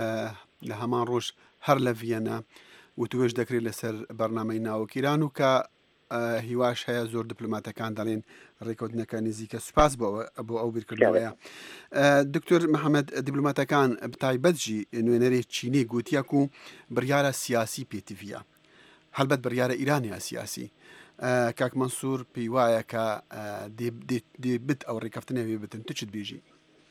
Speaker 14: لە هەمان ڕۆژ هەر لە ڤیەنە وتوێژ دەکرێت لەسەر بەرنامەی ناوەکیران و کە هیواش هەیە زۆر دیپلۆماتەکان دەڵێن ڕێکەوتنەکە نزیکە سوپاس بۆ ئەو بیرکردنەوەیە. دکتۆر محەممەد دیپلۆماتەکان بتایبەتجی نوێنەرێ چینی گوتیەک و بڕیارە سیاسی پێتیڤە هەلبەت بڕیارە ئیرانیا سیاسی کاک مەنسوور پێی وایە کە دێبت ئەو ڕێکەوتنەوێ بتن تو چت بێژی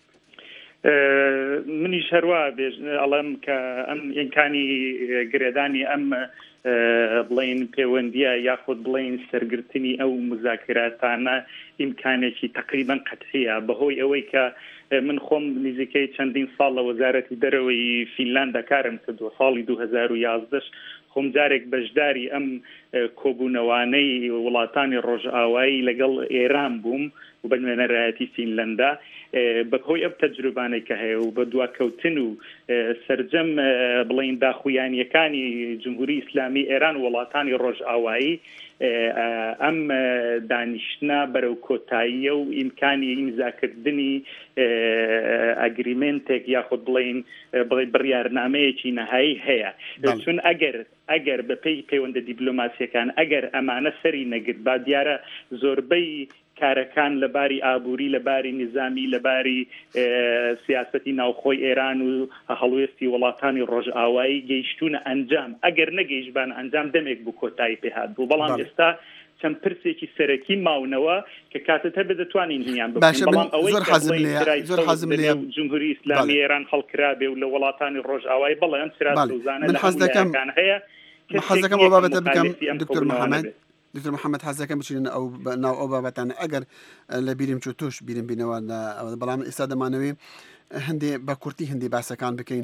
Speaker 16: منیش هەروە بێژ ئەڵێم کە ئەم ئینکانی گرێدانی ئەم بڵین پەیوەندیە یاخود بڵین سەرگرتنی ئەو مزاکراتانە ئیمکانێکی تقریبان قەتعیە بەهۆی ئەوەی کە من خۆم نزیکەی چەندین ساڵ لە وەزارەتی دەرەوەی فینلاندا کارم کردووە ساڵی دوو هەزار و یازدە خۆم جارێک بەشداری ئەم کۆبوونەوانەی وڵاتانی ڕۆژئاوایی لەگەڵ ئێران بووم و بە نوێنەرایەتی فینلەندا بەهۆی ئەم تەجروبانەی کە هەیە و بە دواکەوتن و سەرجەم بڵین داخویانیەکانی جمهوری ئیسلامی ئێران و وڵاتانی ڕۆژئاوایی ئەم دانیشتنا بەرەو کۆتاییە و ئیمکانی ئیمزاکردنی ئەگریمنتێک یاخود بڵین بڕیارنامەیەکی نەهایی هەیە چون ئەگەر ئەگەر بەپێی پەیوەندە دیپلۆماسیەکان ئەگەر ئەمانە سەری نەگرت با دیارە زۆربەی کارەکان لەباری ئابووری لەباری نظامی لەباری سیاسەتی ناوخۆی ئێران و هەڵوێستی وڵاتانی ڕۆژئاوایی گەیشتونە ئەنجام ئەگەر نەگەیشتبان ئەنجام دەمێک بوو کۆتایی پێهات بوو بەڵام ئێستا چەند پرسێکی سەرەکی ماونەوە کە کاتت هەبێ دەتوانین هیان بکەین بەڵام ئەوەی
Speaker 14: زۆر حەزم لێ
Speaker 16: جمهوری ئیسلامی ئێران هەڵکرابێ و لە وڵاتانی ڕۆژئاوایی بەڵێ ئەم سرات روزانە
Speaker 14: من حەز دەکەم
Speaker 16: هەیە
Speaker 14: حەز دەکەم ئەو بابەتە بکەم دکتۆر محەممەد دکتۆر محەممەد حەزەکەم بچین ئەو ناو ئەو بابەتانە ئەگەر لە بیرم چوو توش بیرم بینەوە بەڵام ئێستا دەمانەوێ هەندێ بە کورتی هەندی باسەکان بکەین.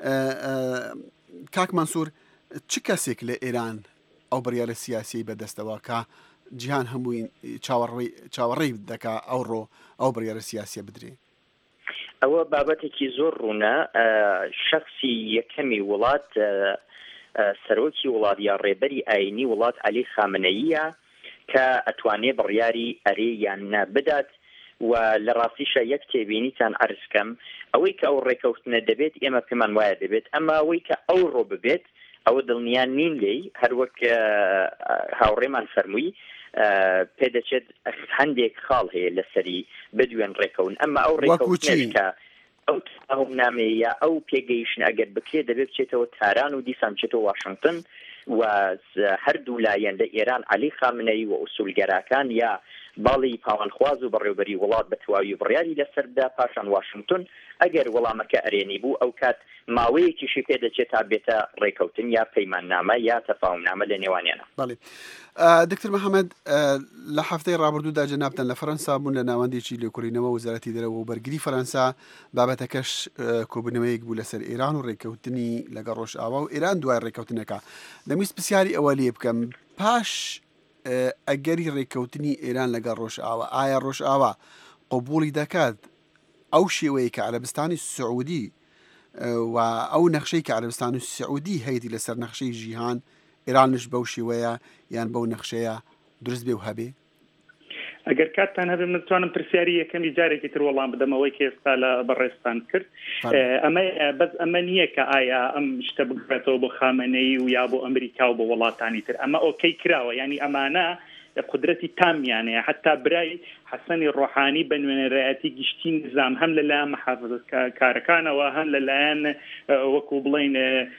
Speaker 14: کاک مەنسوور چ کەسێک لە ئێران ئەو بڕیارە سیاسی بەدەستەوە کە جیهان هەمووی چاوەڕێی دەکا ئەوڕۆ ئەو بڕیارە سیاسیە بدرێ؟
Speaker 15: ئەوە بابەتێکی زۆر ڕوونە. شخصی یەکەمی وڵات سەرۆکی وڵات یا ڕێبەری ئاینی وڵات عەلی خامنەییە کە ئەتوانێ بڕیاری ئەرێ یان نا بدات و لە ڕاستیشە یەک تێبینیتان عەرزکەم ئەوەی کە ئەو ڕێکەوتنە دەبێت ئێمە پێمان وایە دەبێت ئەمە ئەوەی کە ئەوڕۆ ببێت ئەوە دڵنیان نین لێی هەروەک هاوڕێمان فەرمووی پێدەچێت هەندێک خاڵ هەیە لەسەری بدوێن ڕێکەون ئەمە ئەو ڕێکەوتنەکە ئەو ئەو نامەیە ئەو پێگەیشتن ئەگەر بکرێت دەبێت بچێتەوە تاران و دیسان بچێتەوە واشنگتن و هەردوو لایەن لە ئێران عەلی خامنەیی و ئوسولگەراکان یا باڵی پاوانخواز و بەڕێوەبەری وڵات بە تەواوی بڕیاری لەسەردا پاشان واشنگتن ئەگەر وەڵامەکە ئەرێنی بوو ئەو کات ماوەیەکیشی پێدەچێت تا بێتە ڕێکەوتن یا پەیماننامە یا تەفاهمنامە لە نێوانیانە.
Speaker 14: بەڵێ دکتۆر محەممەد لە هەفتەی ڕابردوودا جەنابتان لە فەرەنسا بوون لە ناوەندێکی لێکۆڵینەوە وەزارەتی دەرەوە و بەرگری فەرەنسا بابەتەکەش کۆبنەوەیەک بوو لەسەر ئێران و ڕێکەوتنی لەگەڵ ڕۆژئاوا و ئێران دوای ڕێکەوتنەکە. دەمویست پرسیاری ئەوە لێ بکەم پاش ئەگەری ڕێکەوتنی ئێران لەگەڵ ڕۆژئاوا ئایا ڕۆژئاوا قبوڵی دەکات ئەو شێوەیە کە عەرەبستانی سعودی و ئەو نەخشەی کە عەرەبستانی سعودی هەیەی لەسەر نەخشەی جیهان ئێرانش بەو شێوەیە یان بەو نەخشەیە دروست بێ و هەبێ؟
Speaker 16: ئەگەر کاتتان هەبێ من توانم پرسیاری یەکەمی جارێکی تر وەڵام بدەمەوەی کە ئێستا لە بەڕێستان کرد. ئەمە بەس ئەمە نییە کە ئایا ئەم شتە بگرێتەوە بۆ خامنەیی و یا بۆ ئەمریکا و بۆ وڵاتانی تر ئەمە ئۆکەی کراوە ینی ئەمانە قدرەتی تامیانەیە حتا برای حەسەنی ڕۆحانی بە نوێنەرایەتی گشتی نظام هەم لەلایەن محافظەتکارەکانەوە هەم لەلایەن وەکو بڵین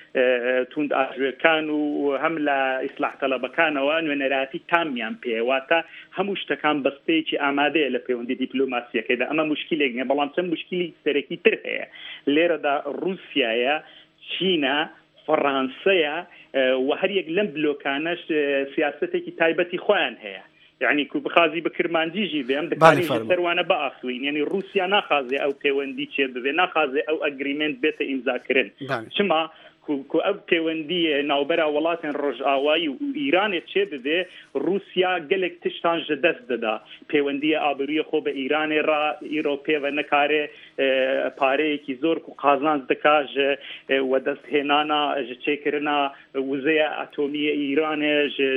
Speaker 16: توند ئاژێکان و هەم لە ئیسلاح تەلەبەکانەوە نوێنەرایەتی تامیان پێواتە هەموو شتەکان بەستەیەکی ئامادەیە لە پەیوەندی دیپلۆماسیەکەیدا ئەمە مشکلێک نیە بەڵام چەند مشکلی سەرەکی تر هەیە لێرەدا ڕووسیایە چینە فەڕەنسەیە و هەر یەک لەم بلۆکانەش سیاسەتێکی تایبەتی خۆیان هەیە یعنی کو بخازی بە کرمانجیژی بێم دەکاری سەروانە بەئاسوین یعنی رووسیا ناخازێ ئەو پەیوەندی چێ ببێ ناخازێ ئەو ئەگریمنت بێتە ئیمزاکردن چما کو ئەو پەیوەندی ناوبەرە وڵاتێن ڕۆژئاوایی و ئیرانێ چێ ببێ رووسیا گەلێک تشتان ژە دەست دەدا پەیوەندیە ئابروویە خۆ بە ئیرانێ ڕا ئیرۆپێوە نەکارێ پارەیەکی زۆر و قازانز دەکا ژە وە دەستهێنانە ژە چێکردنا وزەیە ئەتۆمیە ئیرانێ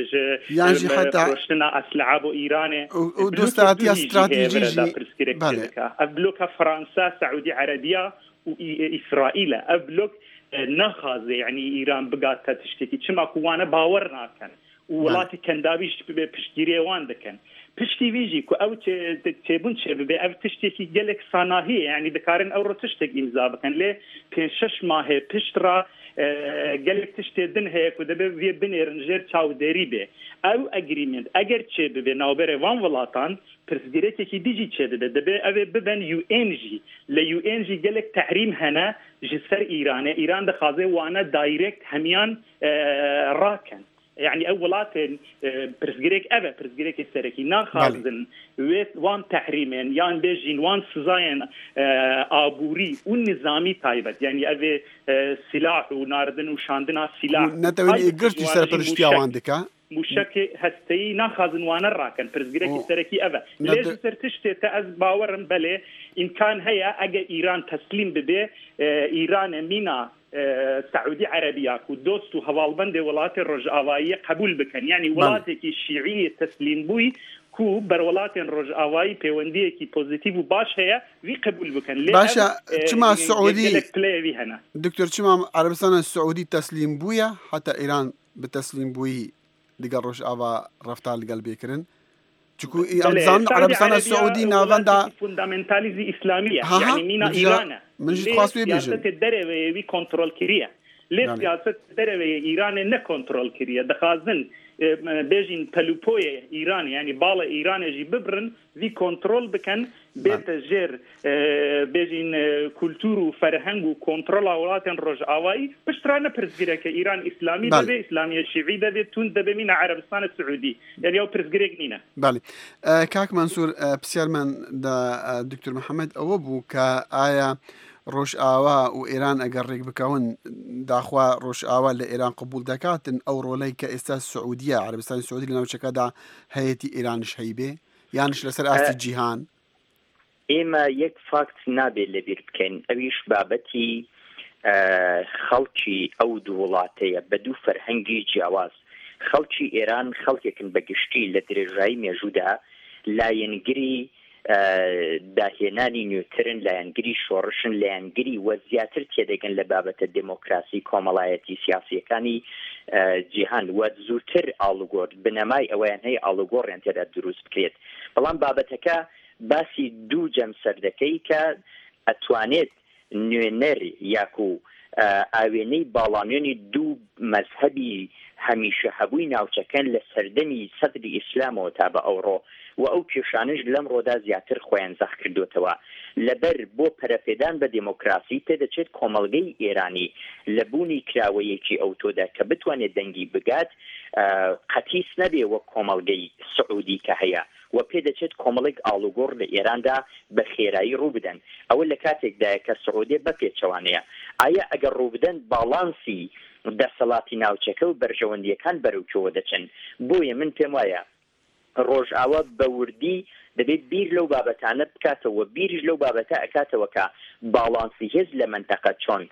Speaker 16: ژۆشتنا ئەسلحە بۆ ئیرانێ
Speaker 14: دۆستاتی ئەستراتیژی
Speaker 16: پرسکرێکەکە ئەو بلۆکە فەرەنسا سعودی عەرەبیە و ئیسرائیلە ئەو بلۆک نەخازێ یعنی ئیران بگاتە تشتێکی چماکووانە باوەڕ ناکەن و وڵاتی کەنداویش ببێ پشتگیریێوان دەکەن پشتی ویژی کو ئەو تێبوون چێ ببێ ئەو تشتێکی گەلێک ساناهەیە یعنی دەکارن ئەوڕۆ تشتێک ئیمزا بکەن لێ پێنج شەش ماهێ پشتڕا گەلێک تشتێ دن هەیە و دەبێ وێ بنێرن ژێر چاودێری بێ ئەو ئەگریمنت ئەگەر چێ ببێ ناوبەرێ وان وڵاتان پرسگرێتێکی دیجی چێ دەبێ دەبێ ئەوێ ببن یو ئێن ژی لە یو ئێن ژی گەلێک تەحریم هەنە ji ser İranê İran dixwaze wane direkt hemiyan rakin yani ew welatên pirsgirêk ev e pirsgirêkê serekî naxwazin wê wan tehrîmên yan bêjîn wan sizayên aborî û nizamî taybet yani ev ê silah û nardin û şandina silah
Speaker 14: netewî girtî serpiriştiya wan dike
Speaker 16: موشکê hesteyî naxwazin wane rakin pirsgirêkê serekî ev e lê ji ser tiştê te ez bawerim belê imkan heye eger İran teslîm bibe İranê mîna سعودی عربیە و دۆست و هەواڵبەندێ وڵاتی ڕۆژئاواییە قبول بکەن یعنی وڵاتێکی شیعی تەسلیم بووی کو بەروڵاتێن ڕۆژئاوایی پەیوەندیەکی پۆزیتیڤ و باش هەیە وی قبول بکەن
Speaker 14: باشە چما سعودی
Speaker 16: پلەیەوی هەنا
Speaker 14: دکتۆر چما عەرەبستانە سعودی تەسلیم بوویە حتا ئێران بتەسلیم بووی لەگەڵ ڕۆژئاوا ڕەفتار لەگەڵ بێکردن چکو ئەمزان عەرەبستانە سعودی ناوەندا
Speaker 16: فوندامنتالیزی ئیسلامیە یعنی مینە ئیرانە
Speaker 14: منیش خواست وێ بێژم
Speaker 16: سیاسەتێ دەرەوەیەوی کۆنتڕۆل کریە لێ سیاسەت دەرەوەیە ئیرانێ نەکۆنتڕۆل کریە دەخوازن بێژین پەلوپۆیە ئیران ینی باڵە ئیرانێژی ببرن وی کۆنتترۆل بکەن بێتە ژێر بێژین کولتور و فەرهەنگ و کۆنتترۆلا وڵاتیان ڕۆژئاوایی پشترانە پرسگیرەکە ئیران ئیسلامی دەبێ ئیسلامیە شیعی دەبێت تون دەبێمینە عەرەبستانە سعودی یعنی ئەو پرسگرێک نینە.
Speaker 14: بەڵێ کاک مەنسوور پرسیارمان دکتۆر محەممەد ئەوە بوو کە ئایا ڕۆژئاوا و ئێران ئەگەر ڕێک بکەون داخوا ڕۆژئاوا لە ئێران قبول دەکاتن ئەو ڕۆڵەی کە ئێستا سعودیە عەرەبستانی سعودی لە ناوچەکەدا هەیەی ئێرانش هەیبێ یانش لەسەر ئاستی جیهان؟
Speaker 15: ئێمە یەک فاکت نابێت لەبیر بکەین ئەویش بابەتی خەڵکی ئەو دوو وڵاتەیە بە دوو فەرهەنگی جیاواز. خەڵکی ئێران خەڵکێکن بەگشتی لە درێژایی مێژوودا لایەنگری داهێنانی نوێترن لایەنگری شۆڕشن لایەنگری وە زیاتر تێدەگەن لە بابەتە دموکراسی کۆمەڵایەتی سیاسیەکانی جیهان وە زووتر ئاڵوگۆڕ بنەمای ئەوەیان هەیە ئاڵوگۆڕیان تێدا دروست بکرێت. بەڵام بابەتەکە باسی دوو جەم سەردەکەی کە ئەتوانێت نوێنەر یاکو ئاوێنەی باڵانێنی دوو مەزهەبی هەمیشە هەبووی ناوچەکەن لە سەردەمی سەدری ئیسلامەوە تا بە ئەوڕۆ و ئەو کێشانش لەم ڕۆدا زیاتر خۆیان زەخ کردوتەوە. لەبەر بۆ پەرەفێدان بە دموکراسی تێدەچێت کۆمەڵگەی ئێرانی لە بوونی کراوەیەکی ئەوتۆدا کە بتوانێت دەنگی بگات قەتیس نەبێ وەک کۆمەڵگەی سعودی کە هەیە و پێدەچێت کۆمەڵێک ئاڵوگۆڕ لە ئێراندا بە خێرایی ڕوو بدەن. ئەوە لە کاتێکدایە کە سعودێ بەپێچەوانەیە. ئایا ئەگەر ڕوو بدەن باڵانسی دەسەڵاتی ناوچەکە و بەرژەوەندیەکان بەرەوچەوە دەچن. بۆیە من پێم وایە ڕۆژئاوا بە وردی دەبێت بیر لەو بابەتانە بکاتەوە بیریش لەو بابەتە ئەکاتەوە کە باڵانسی هێز لە منتەقە چۆن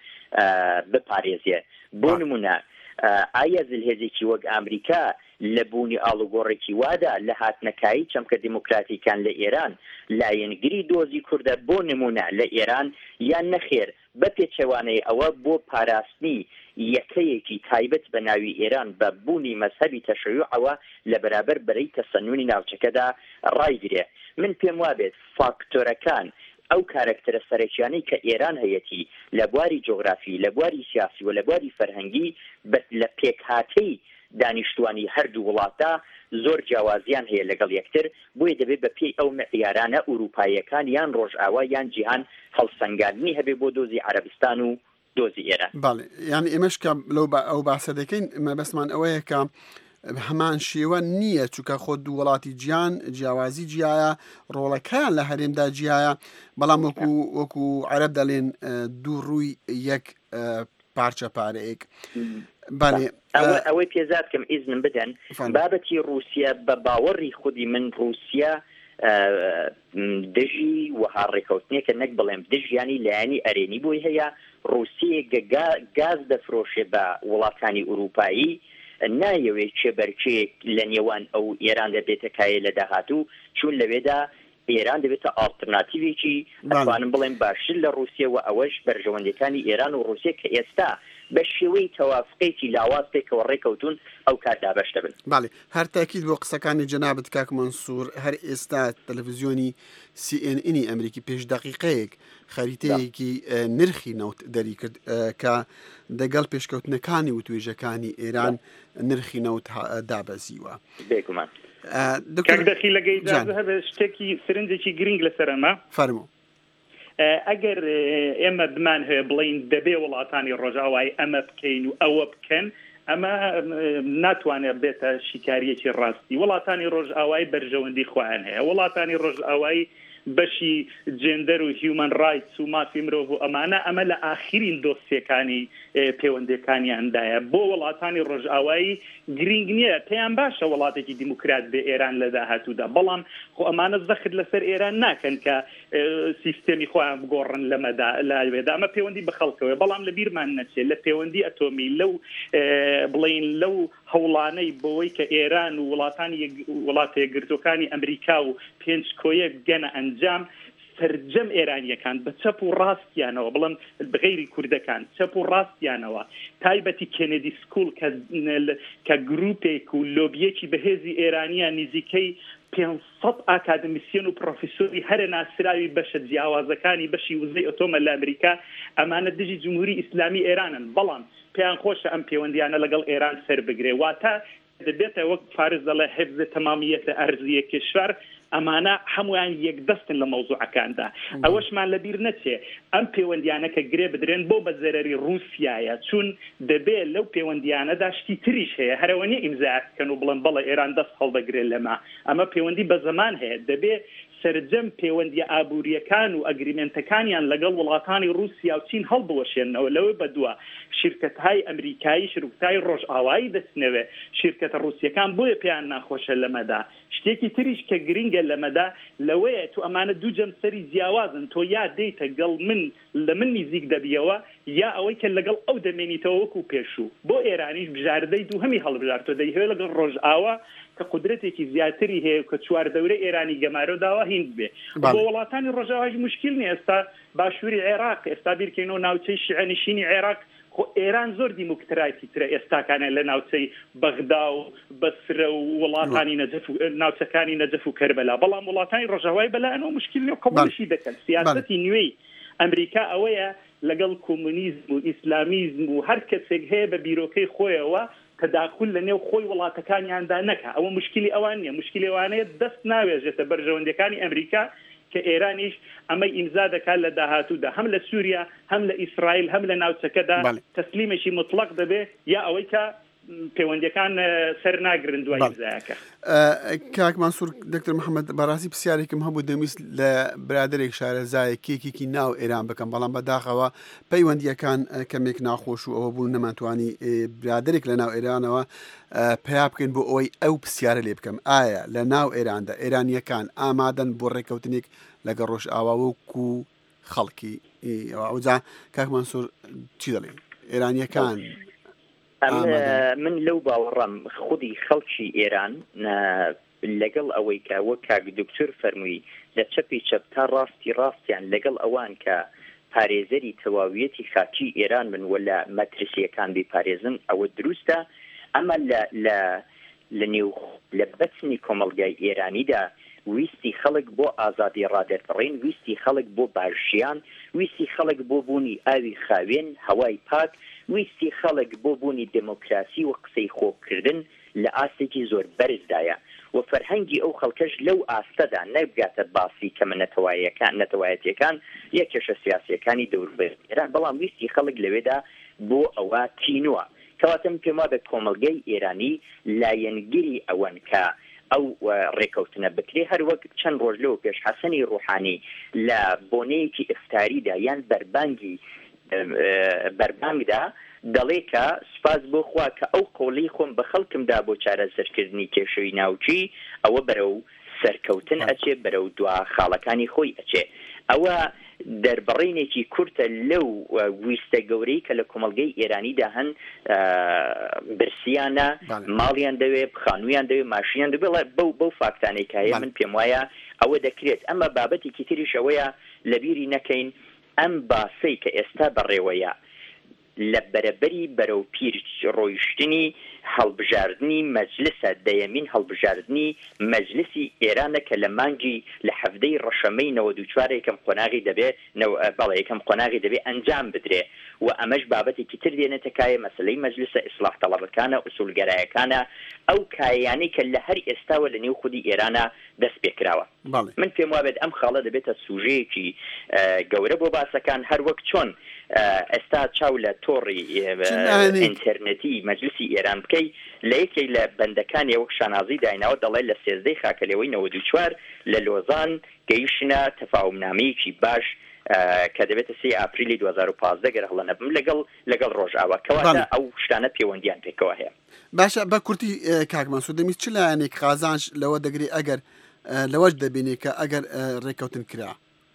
Speaker 15: بپارێزێ. بۆ نمونە ئایا زلهێزێکی وەک ئەمریکا لە بوونی ئاڵوگۆڕێکی وادا لە هاتنەکایی چەمکە دیموکراتیکان لە ئێران لایەنگری دۆزی کوردە بۆ نمونە لە ئێران یان نەخێر بە پێچەوانەی ئەوە بۆ پاراستنی یەکەیەکی تایبەت بە ناوی ئێران بە بوونی مەزهەبی تەشەیوعەوە لە بەرابەر بەرەی تەسەنونی ناوچەکەدا ڕایگرێ. من پێم وابێت فاکتۆرەکان ئەو کارکتەرە سەرەکیانەی کە ئێران هەیەتی لە بواری جۆگرافی لە بواری سیاسی و لە بواری فەرهەنگی لە پێکهاتەی دانیشتوانی هەردوو وڵاتە زۆر جیاوازیان هەیە لەگەڵ یەکتر بۆیە دەبێت بە پێی ئەو معیارانە ئوروپاییەکان یان ڕۆژئاوا یان جیهان هەڵسەنگاندنی هەبێ بۆ دۆزی عەرەبستان و دۆزی ئێران.
Speaker 14: بەڵێ یعنی ئێمەش کە لەو ئەو باسە دەکەین مەبەستمان ئەوەیە کە هەمان شێوە نییە چونکە خۆ دوو وڵاتی جیان جیاوازی جیایە ڕۆڵەکان لە هەرێمدا جیایە بەڵام وەکو وەکو عەرەب دەڵێن دوو ڕووی یەک پارچە پارەیەک. بەڵێ
Speaker 15: ئەوەی پێزار کەم ئیزنم بدەن بابەتی رووسیا بە باوەڕی خودی من رووسیا دژی وەها ڕێکەوتنێکە نەک بڵێم دژیانی لایەنی ئەرێنی بۆی هەیە رووسیە گاز دەفرۆشێ بە وڵاتانی ئوروپایی نایەوێت چێبەرچێک لە نێوان ئەو ئێران دەبێتەکایە لە داهاتوو چون لەوێدا ئێران دەبێتە ئالترناتیڤێکی ئەتوانم بڵێم باشتر لە رووسیا و ئەوەش بەرژەوەندەکانی ئێران و رووسیا کە ئێستا بە شێوەی تەوافقێکی لاواز پێکەوە ڕێکەوتون ئەو کاردا بەش دەبن.
Speaker 14: باڵێ هەر تاکید بۆ قسەکانی جەنابەت کاک مەنسوور هەر ئێستا تەلەڤیزیۆنی سی ئێن ئینی ئەمریکی پێش دەقیقەیەک خەریتەیەکی نرخی نەوت دەری کرد کە دەگەڵ پێشکەوتنەکانی و توێژەکانی ئێران نرخی نەوت دابەزیوە.
Speaker 15: بێگومان
Speaker 16: دەخی لەگەی هەبێ شتێکی سرنجێکی گرنگ لەسەرەمە
Speaker 14: فەرموو.
Speaker 16: ئەگەر ئێمە بمان هەیە بڵین دەبێ وڵاتانی ڕۆژاوای ئەمە بکەین و ئەوە بکەن ئەمە ناتوانێت بێتە شیکاریەکی ڕاستی. وڵاتانی ڕۆژئاوایی بەرژەوەندی خۆیان هەیە وڵاتانی ڕۆژئاوایی بەشی جێندەر و هیومن رایتس و مافی مرۆڤ و ئەمانە ئەمە لە ئاخرین دۆسیەکانی پەیوەندیەکانیاندایە بۆ وڵاتانی ڕۆژئاوایی گرنگ نییە پێیان باشە وڵاتێکی دیموکرات بێ ئێران لە داهاتوودا بەڵام خۆ ئەمانە زەخت لەسەر ئێران ناکەن کە سیستەمی خۆیان بگۆڕن لەمەدا لەوێدا ئەمە پەیوەندی بە خەڵکەوە بەڵام لە بیرمان نەچێت لە پەیوەندی ئەتۆمی لەو بڵین لەو هەوڵانەی بۆەوەی کە ئێران و وڵاتانی وڵاتە یەکگرتوەکانی ئەمریکا و پێنج کۆیەک گەنە ئەنجام سەرجەم ئێرانیەکان بە چەپ و ڕاستیانەوە بڵم بغیری کوردەکان چەپ و ڕاستیانەوە تایبەتی کێنێدی سکوڵ کە گروپێک و لۆبیەکی بەهێزی ئێرانیان نزیکەی پێنجسەد ئاکادمیسیۆن و پرۆفیسۆری هەرە ناسراوی بەشە جیاوازەکانی بەشی وزەی ئۆتۆمە لە ئەمریکا ئەمانە دژی جمهوری ئیسلامی ئێرانن بەڵام پێیان خۆشە ئەم پەیوەندیانە لەگەڵ ئێران سەر بگرێ واتە دەبێتە وەک فارس دەڵێ حفظ تەمامیەتە ئەرزیە کشور ئەمانە هەمویان یەکدەستن لە مەوزوعەکاندا ئەوەشمان لەبیر نەچێ ئەم پەیوەندیانە کە گرێ بدرێن بۆ بە زەرەری رووسایە چون دەبێت لەو پەیوەندیانەدا شتی تریش هەیە هەرەوەنی ئیمزاکەن و بڵند بەڵێ ئێران دەست هەڵدەگرێت لەما ئەمە پەیوەندی بە زەمان هەیە دەبێت سەرجەم پەیوەندی ئابوووریەکان و ئەگریمنتەکانیان لەگەڵ وڵاتانی رووسیا و چین هەڵبوەشێنەوە لەوەی بەدووە شرکەت‌های ئەمریکایی شرکتای ڕۆژئاوایی دەستنەوێ شرکەتە رووسیەکان بۆیە پێیان ناخۆشە لەمەدا شتێکی تریش کە گرینگە لەمەدا لەوەیە تو ئەمانە دوو جەم سەری جیاوازن تۆ یا دەیتە گەڵ من لە من نزیک دەبیەوە یا ئەوەی کە لەگەڵ ئەو دەمێنیتەوە وەکو پێشوو بۆ ئێرانیش بژاردەی دوو هەمی هەڵبژارتۆ دەیهوێ لەگەڵ ڕۆژئاوا کە قدرەتێکی زیاتری هەیە کە چوار دەورە ئێرانی گەمارە داوا هیند بێ بۆ وڵاتانی ڕۆژئاواش مشکل نیە ئێستا باشووری عێراق ئێستا بیرکەینەوە ناوچەی شیعەنشینی عێراق ئێران زۆر دیموکراسی ترە ئێستاکانە لە ناوچەی بەغدا و بەسرە و وڵاتانی نەجەف و ناوچەکانی نەجەف و کەربەلا بەڵام وڵاتانی ڕۆژئاوای بەلایەنەوە مشکل نیە قبوڵشی دەکەن سیاسەتی نوێی ئەمریکا ئەوەیە لەگەڵ کۆمونیزم و ئیسلامیزم و هەر کەسێک هەیە بە بیرۆکەی خۆیەوە تداخل لە نێو خۆی وڵاتەکانیاندا نەکا ئەوە مشکلی ئەوان نیە مشکلی ئەوانەیە دەست ناوێژێتە بەرژەوەندەکانی ئەمریکا کە ئێرانیش ئەمەی ئیمزا دەکات لە داهاتوودا هەم لە سووریا هەم لە ئیسرائیل هەم لە ناوچەکەدا تەسلیمێکی مطلق دەبێ یا ئەوەی کە پەیوەندیەکان سەر ناگرن دوای ئیمزایەکە.
Speaker 14: کاک مانسوور دکتۆر محەممەد بەڕاستی پرسیارێکم هەبوو دەویست لە برادێک شارەزایە کێکێکی ناو ئێران بکەم بەڵام بەداخەوە پەیوەندیەکان کەمێک ناخۆش و ئەوە بوون نەمانتوانی برادێک لە ناو ئێرانەوە پیا بکەین بۆ ئەوەی ئەو پرسیارە لێ بکەم ئایا لە ناو ئێراندا ئێرانیەکان ئامادەن بۆ ڕێکەوتنێک لەگە ڕۆژئاوا وەکو خەڵکی ئەوجا کاک مانسوور چی دەڵێن ئێرانیەکان
Speaker 15: من لەو باوەڕام خودی خەڵکی ئێران لەگەڵ ئەوەی کە وەک کاک دکتۆر فەرمووی لە چەپی چەپ تا ڕاستی ڕاستیان لەگەڵ ئەوان کە پارێزەری تەواویەتی خاکی ئێران من ولا مەترسیەکان بپارێزن ئەوە دروستە ئەمە لە نێو لە بەچنی کۆمەڵگای ئێرانیدا ویستی خەڵک بۆ ئازادی ڕادەربڕین ویستی خەڵک بۆ باشیان ویستی خەڵک بۆ بوونی ئاوی خاوێن هەوای پاک ویستی خەڵک بۆ بوونی دموکراسی و قسەی خۆکردن لە ئاستێکی زۆر بەرزدایە و فەرهەنگی ئەو خەڵکەش لەو ئاستەدا نەبگاتە باسی کەمە نەتەواییەکان نەتەوایەتیەکان یەک کێشە سیاسیەکانی دەوروبەر ئێران بەڵام ویستی خەڵک لەوێدا بۆ ئەوە تینووە کەواتەم پێم وابێ کۆمەڵگەی ئێرانی لایەنگیری ئەوەن کە ئەو ڕێکەوتنە بکرێ هەر وەک چەند ڕۆژ لەوە پێش حەسەنی ڕوحانی لە بۆنەیەکی ئفتاریدا یان بەربانگی بەربانگدا دەڵێ کە سپاس بۆ خوا کە ئەو قۆڵی خۆم بە خەڵکمدا بۆ چارەسەرکردنی کێشەوەی ناوچی ئەوە بەرەو سەرکەوتن ئەچێ بەرەو دوا خاڵەکانی خۆی ئەچێ ئەوە دەربڕینێکی کورتە لەو ویستە گەورەی کە لە کۆمەڵگەی ئێرانیدا هەن برسیانە ماڵیان دەوێت خانوویان دەوێت ماشیان دەبێت بەو بەو فاکتانێک هەیە من پێم وایە ئەوە دەکرێت ئەمە بابەتێکی تریشەوەیە لەبیری نەکەین ئەم باسەی کە ئێستا بەڕێوەیە لە بەرەبەری بەرەو پیر ڕۆیشتنی هەڵبژاردننی مەجلسە دەیەمین هەڵبژاردننی مەجلسی ئێرانە کە لە مانگی لە هەفتەی ڕەشەمەی نەوە دووچوار یەکەم قۆناغی دەبێت بەڵێ یەکەم قۆناغی دەبێت ئەنجام بدرێ و ئەمەش بابەتێکی تر دێنێتە کایە مەسلەی مەجلسە ئیسلاح تەڵەبەکانە ئوسولگەرایەکانە ئەو کایانەی کە لە هەر ئێستاوە لە نێو خودی ئێرانە دەست پێکراوە من پێم وابێت ئەم خاڵە دەبێتە سوژەیەکی گەورە بۆ باسەکان هەر وەک چۆن ئێستا چاو لە تۆڕی ئینتەرنێتی مەجلسی ئێران بکەی لە یەکێک لە بەندەکانی وەک شانازی دایناوە دەڵێت لە سێزدەی خاکەلەوەی نەوە دوو چوار لە لۆزان گەیشتنە تەفاومنامەیەکی باش کە دەبێتە سێ ئاپریلی دوو هەزار و پانزدە گەر هەڵە نەبم لەگەڵ لەگەڵ ڕۆژئاوا کەواتە ئەو شتانە پەیوەندیان پێکەوە هەیە.
Speaker 14: باشە بە کورتی کاک مانسوور دەمویست چ لایەنێک قازانج لەوە دەگری ئەگەر لەوەش دەبینێ کە ئەگەر ڕێکەوتن کرا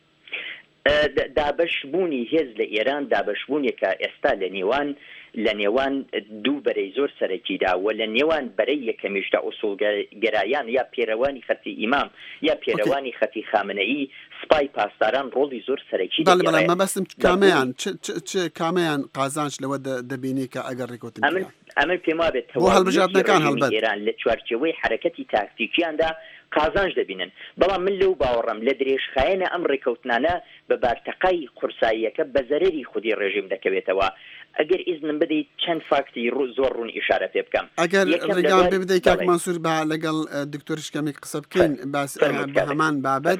Speaker 15: دابەشبوونی هێز لە ئێران دابەشبوونێکە ئێستا لە نێوان لە نێوان دوو بەرەی زۆر سەرەکیدا و لە نێوان بەرەی یەکەمیشدا ئوسوڵگەرایان یا پێرەوانی خەتی ئیمام یا پێرەوانی خەتی خامنەئی سپای پاسداران ڕۆڵی زۆر سەرەکی
Speaker 14: مەبەستم کامیان کامیان قازانج لەوە دەبینی کە ئەگەر ڕێکەوتن کرا
Speaker 15: ئەمە پێم وابێت
Speaker 14: بۆ هەڵبژاردنەکان هەڵبەت
Speaker 15: ئێران لە چوارچێوەی حرەکەتی تاکتیکیاندا قازانج دەبینن بەڵام من لەو باوەڕم لە درێژخایەنە ئەم ڕێکەوتنانە بە بارتەقای قورساییەکە بە زەرەری خودی ڕێژیم دەکەوێتەوە ئەگەر ئیزنم بدەیت چەند فاکتی زۆر ڕوون ئیشارە پێ بکەم
Speaker 14: ئەگەر ڕێگان پێ بدەیت کاک مەنسوور بە لەگەڵ دکتۆر شکەمی قسە بکەین باس بە هەمان بابەت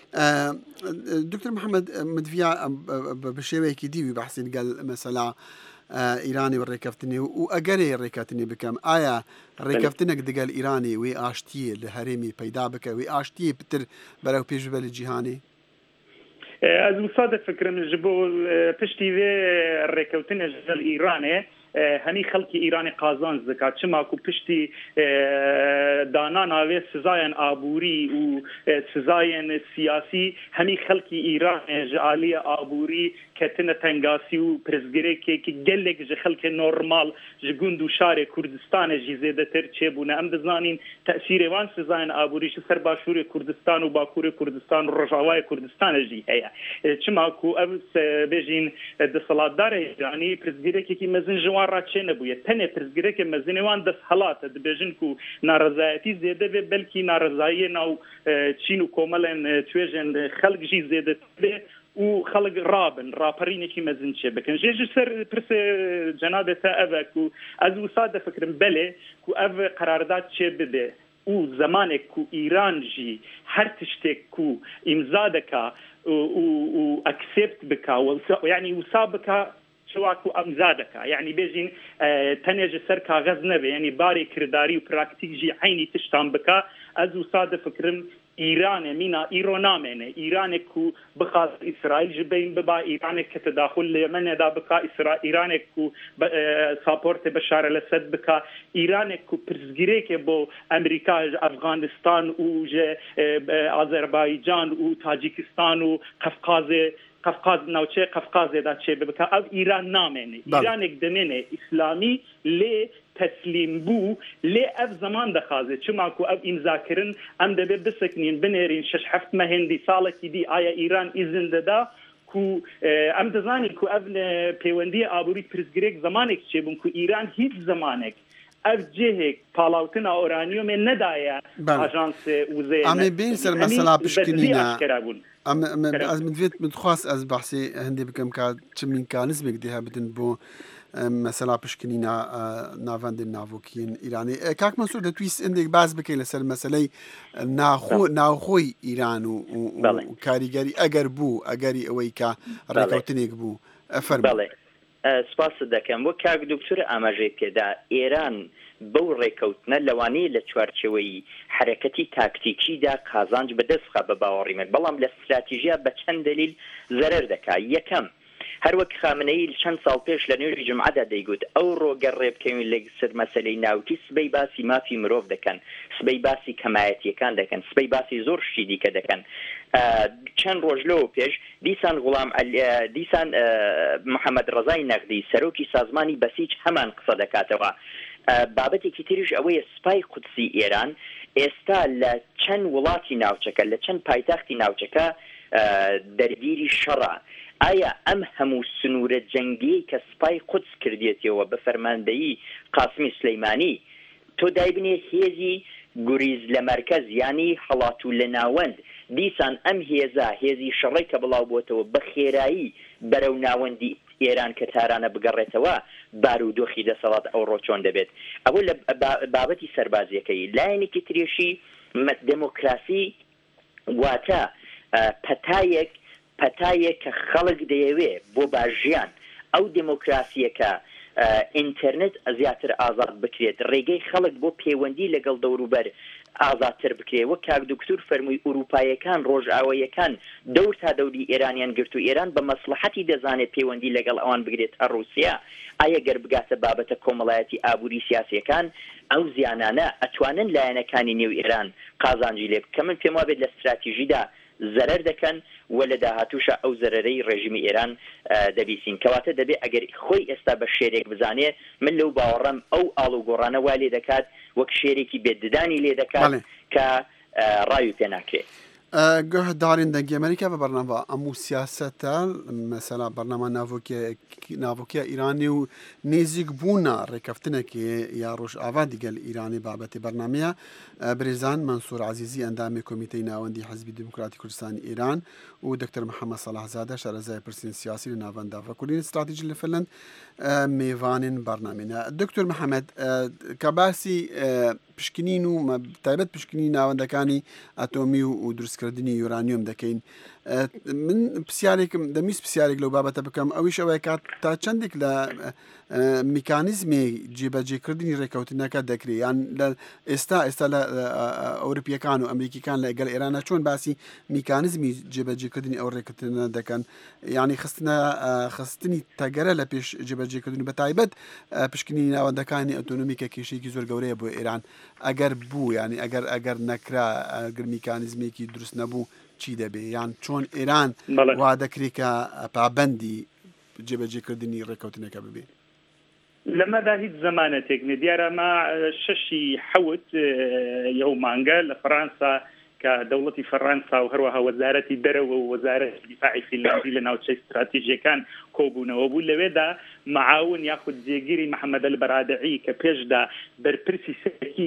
Speaker 14: دکتۆر محەممەد مدڤیا بە شێوەیەکی دیوی بەحسی لەگەڵ مەسەلا ئیرانی و ڕێکەفتنی و ئەگەرێ ڕێکەوتنی بکەم ئایا ڕێکەفتنێک دەگەل ئیرانی وێ ئاشتیە لە هەرێمی پەیدا بکە وێ ئاشتیە پتر بەرەو پێشبەری جیهانی
Speaker 16: از وسادە فکرم ji bo piştî vê rêkewtinê ji gel Îranê hemî xelkî Îranê qazanc dikat çima ku piştî danana vê sizayên aborî û sizayên siyasî hemî xelkî Îranê ji aliyê aborî ketine tengasî û pirzgirêkekî gelek ji xelkê normal ji gund û şarê Kurdistanê jî zêdetir çêbûne em dizanîn tesîrê wan sizayên aborî ji ser başûrê Kurdistan û bakurê Kurdistan û Rojavayê Kurdistanê jî heye çima ku ev bêjîn desthilatdarê Îranî pirzgirêkekî mezin ji wan ra çê nebûye tenê pirzgirêkê mezinê wan desthilat e dibêjin ku narezayetî zêde vê belkî narezayiyê naw Çîn û komelên tuêjên xelk jî zêdetir û xelk rabin raperînekî mezin çê bikin jê ji ser pirsê cenabê te ev e ku ez wisa difikirim belê ku ev qeraredat çê bibe û zemanek ku Îran jî her tiştêk ku îmza dika û aksept bika yani wisa bika شوا کو امزا دکا یعنی بێژین tenê ji ser kaxez nebe yani barê kirdarî û praktîk jî heynî tiştan bika ez wisa difikirim Îranê mîna îro namêne Îranê ku bixwaz İsraîl ji bêhîn biba Îranê ke tedaxul li Yemenê da bika Îranê ku saportê Beşar el-Esed bika Îranê ku pirzgirêkê bo Emerîka ji Efganistan û ji Azerbaycan û Tacikistan û Qefqazê قفقاز ناوچه قفقاز دا چه ببکا او ایران نامنه ایران یک دمینه اسلامی لی تسلیم بو لی اف زمان دخوازه چما کو او امضا کرن ام دبه بسکنین بنرین شش هفت مهندی سالکی دی آیا ایران ایزن دادا کو ام دزانی کو او پیوندی آبوری پرزگریک زمانک چه بون کو ایران هیچ زمانک اف جهک پالاوتنا اورانیوم ندایا آژانس وزیر
Speaker 14: امی بین سر مسئله پشکنینه ام از مدویت متخواست از بحثی هندی بکم که چه میکانیزمک دیها بدن بو مثلا پشکنینا ناوند ناوکین ایرانی کاک منصور دتویست اندک باز بکی لسر مسئله ناخو ناخوی ایران و کاریگری اگر بو اگری اوی که ڕێکەوتنێک بو فرم
Speaker 15: بله سپاس دەکەم بۆ کاک دکتۆر ئاماژەی پێدا ئێران بەو ڕێکەوتنە لەوانەیە لە چوارچێوەی حرەکەتی تاکتیکیدا قازانج بەدەستخە بە باوەڕی من بەڵام لە استراتیژیا بە چەند دلیل زەرەر دەکا یەکەم هەروەک خامنەی چەند ساڵ پێش لە نوێژی جمعەدا دەیگوت ئەو ڕۆگە ڕێبکەوین لە سەر مەسەلەی ناوتی سبەی باسی مافی مرۆڤ دەکەن سبەی باسی کەمایەتیەکان دەکەن سبەی باسی زۆر شتی دیکە دەکەن چەند ڕۆژ لەوە پێش دیسان غوڵام دیسان محەممەد ڕەزای نەغدی سەرۆکی سازمانی بەسیج هەمان قسە دەکاتەوە بابەتێکی تریش ئەوەیە سپای قودسی ئێران ئێستا لە چەند وڵاتی ناوچەکە لە چەند پایتەختی ناوچەکە دەرگیری شەڕە ئایا ئەم هەموو سنوورە جەنگی کە سپای قودس کردێتەوە بە فەرماندەیی قاسمی سلەیمانی تۆ دایبنێ هێزی گوریز لە مەرکەز ینی هەڵات و لە ناوەند دیسان ئەم هێزا هێزی شەڕی کە بڵاو بۆتەوە بە خێرایی بەرەو ناوەندی ئێران کە تارانە بگەڕێتەوە بارودۆخی دەسەڵات ئەوڕۆ چۆن دەبێت ئەوە لە بابەتی سەربازیەکەی لایەنێکی ترێشی دموکراسی واتە پەتایەک پەتایەک کە خەڵک دەیەوێ بۆ باژیان ئەو دموکراسیەکە ئینتەرنێت زیاتر ئازاد بکرێت ڕێگەی خەڵک بۆ پەیوەندی لەگەڵ دەوروبەر ئازادتر بکرێەوە کاک دکتور فەرمووی ئوروپایەکان ڕۆژئاوایەکان دەور تا دەوری ئێرانیان گرت و ئێران بە مەسلحەتی دەزانێت پەیوەندی لەگەڵ ئەوان بگرێت ئەڕووسیا ئایا گەر بگاتە بابەتە کۆمەڵایەتی ئابووری سیاسیەکان ئەو زیانانە ئەتوانن لایەنەکانی نێو ئێران قازانجی لێ بکە من پێم وابێت لە استراتیژیدا زەرەر دەکەن و لە داهاتووشە ئەو زەرەرەی ڕێژیمی ئێران دەبیستین کەواتە دەبێت ئەگەر خۆی ئێستا بە شێرێک بزانێ من لەو باوەڕەم ئەو ئاڵوگۆڕانە وا لێ دەکات وەک شێرێکی بێددانی لێ دەکات کە ڕاوی پێ ناکرێت
Speaker 14: گۆهدارین دەنگی ئەمریکا بە بەرنامە ئەموو سیاسەتە مەسەلا بەرنامە ناوۆکیە ئیرانی و نێزیک بوونە ڕێکەفتنێکی یا ڕۆژ ئاوا دیگەل ئیرانی بابەتی بەرنامەیە برێزان منسوور عزیزی ئەندامی کۆمیتەی ناوەندی حەزبی دیموکراتی کوردستانی ئیران و دکتۆر محەممەد سەلاحزادە شارەزای پرسین سیاسی لە ناوەندا فەکوولین استراتیژی لە فلند میێوانین بەرنامینە. دکتۆر محەممەد کە باسی پشکنین و تایبەت پشکنی ناوەندەکانی ئەتۆمی و دروستکردنی یورانیۆم دەکەین. من پرسیارێکم دەمیست پرسیارێک لەو بابەتە بکەم ئەویش ئەوەیە کات تا چەندێک لە میکانیزمی جێبەجێکردنی ڕێکەوتنەکە دەکرێت یان لە ئێستا ئێستا لە ئەوروپیەکان و ئەمریکیەکان لە ئەگەر ئێرانە چۆن باسی میکانیزمی جێبەجێکردنی ئەو ڕێکەوتنە دەکەن ینی خستنە خستنی تەگەرە لە پێش جێبەجێکردن بە تایبەت پشکنی ناوەندەکانی ئۆتۆنۆمی کە کێشەیەکی زۆر گەورەیە بۆ ئێران ئەگەر بوو ینی ئەگەر ئەگەر نەکرا ئەگەر میکانیزمێکی دروست نەبوو چی دەبێ یان چۆن ئێران وا دەکرێت کە پابەندی جێبەجێکردنی ڕێکەوتنەکە ببێ
Speaker 16: لەمەدا هیچ زمانەتێک نە دیارە ما شەشی حەوت یەو مانگە لە فەڕەنسا کە دەوڵەتی فەڕەنسا و هەروەها وەزارەتی دەرەوە و وەزارەتی دیفاعی فینلاندی لە ناوچەی استراتیژیەکان کۆبوونەوە بوو لەوێدا معاون یاخود جێگیری محەممەد البەرادعی کە پێشدا بەرپرسی سەرەکی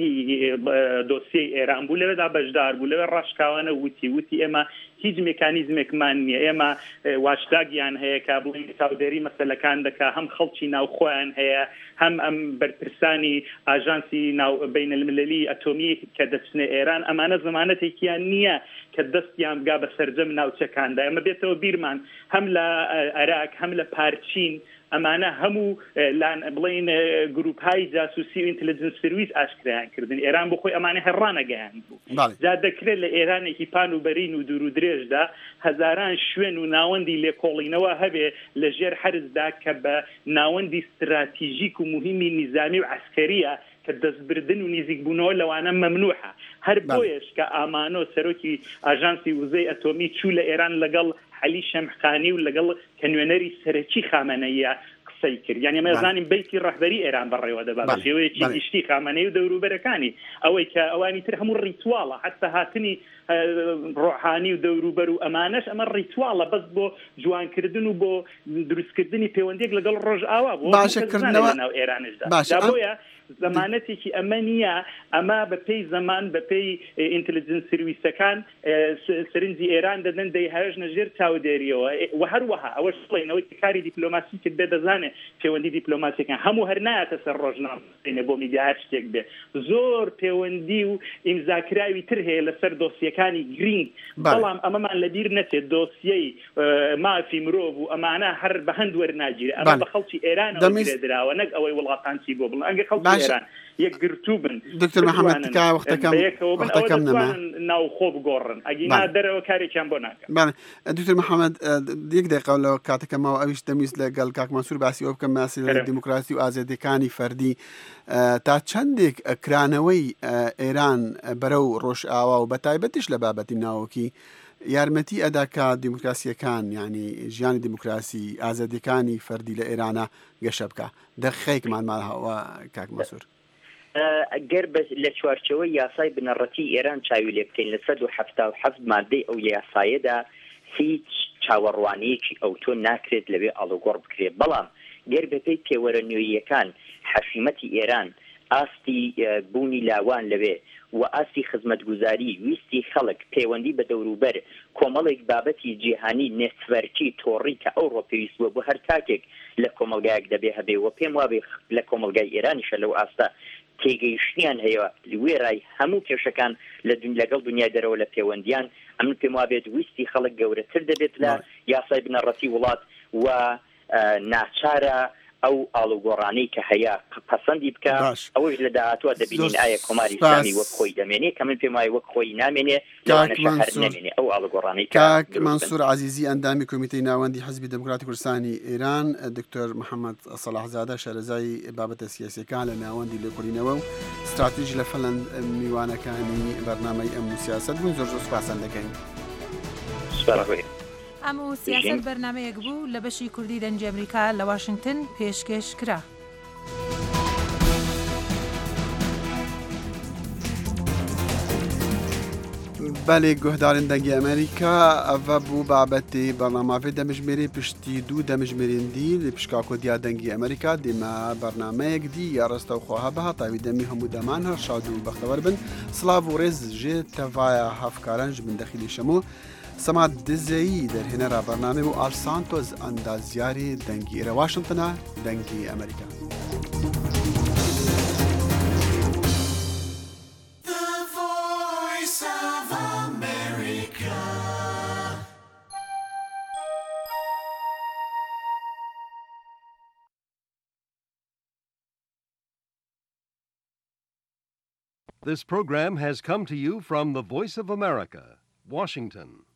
Speaker 16: دۆسیەی ئێران بوو لەوێدا بەشدار بوو لەوێ ڕاشکاوانە وتی وتی ئێمە هیچ مێکانیزمێکمان نییە ئێمە واشداگیان هەیە کا بڵین چاودێری مەسەلەکان دەکا هەم خەڵکی ناوخۆیان هەیە هەم ئەم بەرپرسانی ئاژانسی ناو بینالمللی ئەتۆمی کە دەچنە ئێران ئەمانە زمانەتێکیان نییە کە دەستیان بگا بە سەرجەم ناوچەکاندا ئەمە بێتەوە بیرمان هەم لە عێراق هەم لە پارچین ئەمانە هەموو بڵین گروپهای جاسوسی و ئینتلیجنس سرویس ئاشکرایان کردن ئێران بۆ خۆی ئەمانە هەڕانەگەیان بوو جا دەکرێت لە ئێرانێکی پان و بەرین و دوور و درێژدا هەزاران شوێن و ناوەندی لێکۆڵینەوە هەبێ لە ژێر حرزدا کە بە ناوەندی استراتیژیک و مهمی نیزامی و عسکەریە کە دەستبردن و نزیکبوونەوە لەوانە مەمنوعە هەر بۆیش کە ئامانۆ سەرۆکی ئاژانسی وزەی ئەتۆمی چوو لە ئێران لەگەڵ عەلی شەمخانی و لەگەڵ کە نوێنەری سەرەکی خامنەیە قسەی کرد یعنی ئەمەزانین بەیتی ڕەهبەری ئێران بەڕێوە دەبات بە شێوەیەکی گشتی خامنەی و دەوروبەرەکانی ئەوەی کە ئەوانی تر هەموو ڕیتواڵە حتا هاتنی ڕۆحانی و دەوروبەر و ئەمانەش ئەمە ڕیتواڵە بەس بۆ جوانکردن و بۆ دروستکردنی پەیوەندێک لەگەڵ ڕۆژ ئاوا بۆ باشەکردنەوە ناو ئێرانشدا بۆیە زمانەتێکی ئەمە نییە ئەمە بە پێی زەمان بە پێی ئینتلیجنس سرویسەکان سەرنجی ئێران دەدەن دەی هەژنە ژێر چاودێریەوە و هەروەها ئەوەش بڵێنەوەی کاری دیپلۆماسی کرد بێ دەزانێت پەیوەندی دیپلۆماسیەکان هەموو هەر نایەتە سەر ڕۆژنامە بۆ میدیا هەر شتێک بێ زۆر پەیوەندی و ئیمزاکراوی تر هەیە لەسەر دۆسیەکانی گرنگ بەڵام ئەمەمان لەبیر نەچێت دۆسیەی مافی مرۆڤ و ئەمانە هەر بە هەند وەرناگیرێ ئەمە بە خەڵکی ئێرانەوە درراوە نەک ئەوەی وڵاتان چی بۆ بڵن ئەگە خەڵکی ئێران یەکگرتوو بن
Speaker 14: دکتۆر محەممەد تکا وەختەکەم نەما
Speaker 16: ناوخۆ بگۆڕن ئەگینا دەرەوە کارێکیان بۆ ناکەن.
Speaker 14: دکتۆر محەممەد یەک دقیقە لەوە کاتەکەمەوە ئەویش دەمیست لەگەڵ کاک مەنسوور باسی ئەو بکەم ماسی لە دیموکراسی و ئازادیەکانی فەردی تا چەندێک ئەکرانەوەی ئێران بەرەو ڕۆژ ئاوا و بە تایبەتیش لە بابەتی ناوەکی یارمەتی ئەداکە دیموکراسیەکان ینی ژیانی دیموکراسی ئازادیەکانی فەردی لە ئێرانە گەشە بکە دەخەیەکمان ماهەوە کاک مەنسوور
Speaker 15: گەر لە چوارچەوەی یاسای بنەڕەتی ئێران چاوی لێ بکەین لە سەد و حەفتا و حەفت مادەی ئەو یاسایەدا هیچ چاوەڕوانەیەکی ئەوتۆ ناکرێت لەوێ ئاڵوگۆڕ بکرێت بەڵام گەر بەپێی پێوەرە نوێیەکان حەشیمەتی ئێران ئاستی بوونی لاوان لەوێ و ئاستی خزمەتگوزاری ویستی خەڵک پەیوەندی بە دەوروبەر کۆمەڵێک بابەتی جیهانی نێتوەرکی تۆڕی کە ئەوڕۆ پێویستوە بۆ هەر کاتێک لە کۆمەلگایەک دەبێ هەبێ و پێم وابێ لە کۆمەلگای ئێرانیشە لەو ئاستا تێگەیشتیان هەیە وێرای هەموو کێشەکان لەگەڵ دنیای دەرەوە لە پەیوەندیان ئەمن پێم وابێت ویستی خەڵک گەورەتر دەبێت لە یاسای بنەڕەتی وڵات و ناچارە ئەو ئاڵوگۆڕانەی کە هەیە پەسەندی بکە ئەوەش لە داهاتوە دەبینین ئایا کۆماری ئیسلامی وەک خۆی دەمێنێ کە من پێم وایە وەک خۆی نامێنێ نامێنێ ئەو ئاڵوگۆڕانەی
Speaker 14: کاک مەنسوور عەزیزی ئەندامی کۆمیتەی ناوەندی حەزبی دموکراتی کوردستانی ئێران دکتۆر محەممەد سەلاحزادە شارەزای بابەتە سیاسیەکان لە ناوەندی لێکۆڵینەوە و استراتیژی لە فەلەند میوانەکانی بەرنامەی ئەم و سیاسەت بوون زۆر زۆر سوپاسان دەکەین.
Speaker 12: ئەم و سیاست بەرنامەیەک بوو لە بەشی کوردی دەنجی ئەمریکا لە واشنگتن پێشکەش کرا.
Speaker 14: بالێ گوهدارن دەنگی ئەمریکا ئەڤە بوو بابەتی بەڵاماوێ دەمژمێری پشتی دوو دەمژمێریندی لە پشکاکۆدیا دەنگی ئەمریکا دیمە بەرنمەیەک دی یا ڕستە و خواها بە هاتاوی دەمی هەموو دەمان هەر شاد و بەختەوەر بن سلااو و ڕێز ژێ تەڤایە هەفکارەنج من دەخیلی شەمو سەما دزەیی دەرهێنەرا بەرنامێ و ئالسانتۆز ئەندازیاری دەنگی ئێرە واشنگتنە دەنگی ئەمریکا.
Speaker 1: This program has come to you from the Voice of America, Washington.